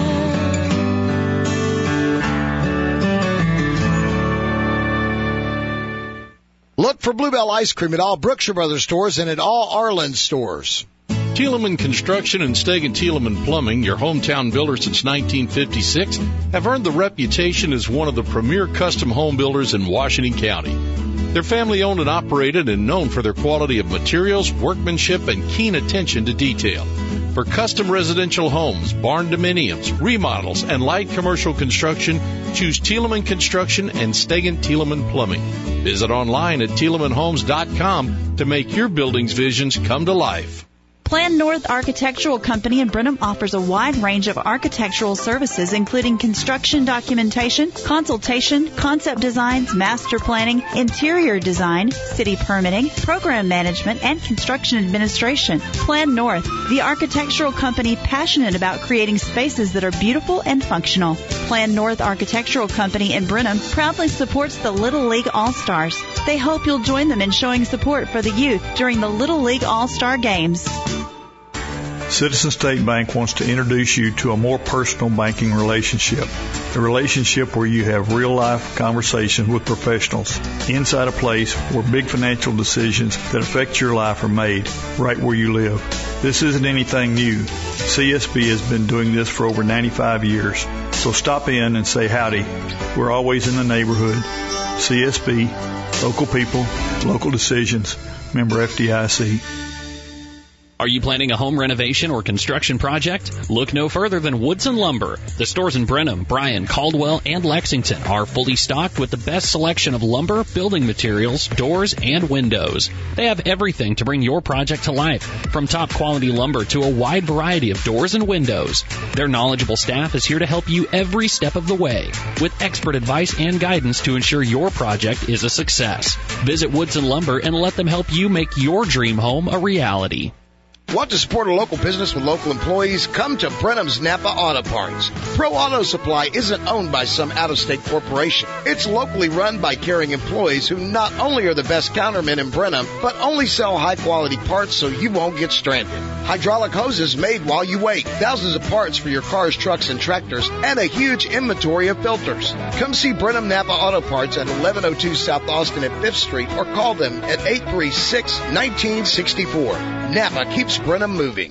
Look for Bluebell ice cream at all Brookshire Brothers stores and at all Arlen stores. Thielemann Construction and Stegan Thielemann Plumbing, your hometown builder since nineteen fifty-six, have earned the reputation as one of the premier custom home builders in Washington County. They're family-owned and operated and known for their quality of materials, workmanship, and keen attention to detail. For custom residential homes, barn dominiums, remodels, and light commercial construction, choose Thielemann Construction and Stegan Thielemann Plumbing. Visit online at Thielemann Homes dot com to make your building's visions come to life. Plan North Architectural Company in Brenham offers a wide range of architectural services, including construction documentation, consultation, concept designs, master planning, interior design, city permitting, program management, and construction administration. Plan North, the architectural company passionate about creating spaces that are beautiful and functional. Plan North Architectural Company in Brenham proudly supports the Little League All-Stars. They hope you'll join them in showing support for the youth during the Little League All-Star Games. Citizen State Bank wants to introduce you to a more personal banking relationship, a relationship where you have real-life conversations with professionals inside a place where big financial decisions that affect your life are made right where you live. This isn't anything new. C S B has been doing this for over ninety-five years, so stop in and say howdy. We're always in the neighborhood. C S B, local people, local decisions, member F D I C. Are you planning a home renovation or construction project? Look no further than Woodson Lumber. The stores in Brenham, Bryan, Caldwell, and Lexington are fully stocked with the best selection of lumber, building materials, doors, and windows. They have everything to bring your project to life, from top quality lumber to a wide variety of doors and windows. Their knowledgeable staff is here to help you every step of the way, with expert advice and guidance to ensure your project is a success. Visit Woodson Lumber and let them help you make your dream home a reality. Want to support a local business with local employees? Come to Brenham's Napa Auto Parts. Pro Auto Supply isn't owned by some out-of-state corporation. It's locally run by caring employees who not only are the best countermen in Brenham, but only sell high-quality parts so you won't get stranded. Hydraulic hoses made while you wait. Thousands of parts for your cars, trucks, and tractors, and a huge inventory of filters. Come see Brenham Napa Auto Parts at eleven oh two South Austin at fifth Street or call them at eight three six, one nine six four. Napa keeps Brenham moving.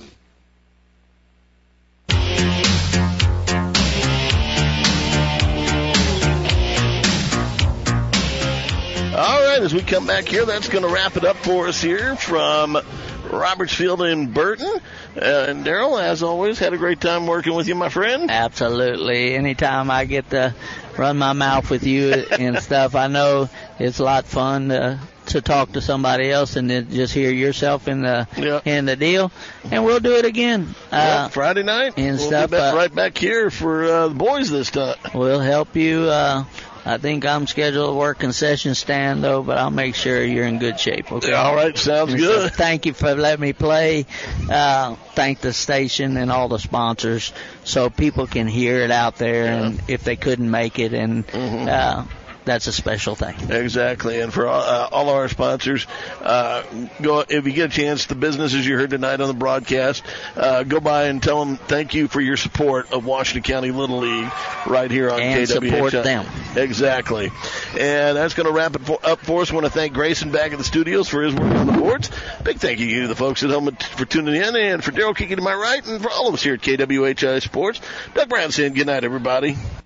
All right, as we come back here, that's going to wrap it up for us here from Robertsfield and Burton. Uh, and Daryl, as always, had a great time working with you, my friend. Absolutely. Anytime I get to run my mouth with you and stuff, I know it's a lot fun to, to talk to somebody else and then just hear yourself in the yeah. in the deal. And we'll do it again. Yeah, uh, Friday night. And we'll stuff, be back uh, right back here for uh, the boys this time. We'll help you. Uh, I think I'm scheduled to work concession stand, though, but I'll make sure you're in good shape, okay? All right, sounds and good. So thank you for letting me play. Uh, thank the station and all the sponsors so people can hear it out there, yeah. and if they couldn't make it. And mm-hmm. uh, that's a special thing. Exactly. And for uh, all our sponsors, uh, go if you get a chance, the businesses you heard tonight on the broadcast, uh, go by and tell them thank you for your support of Washington County Little League right here on and K W H I. support them. Exactly. And that's going to wrap it for, up for us. I want to thank Grayson back at the studios for his work on the boards. Big thank you to the folks at home for tuning in, and for Daryl kicking to my right, and for all of us here at K W H I Sports. Doug Brown saying good night, everybody.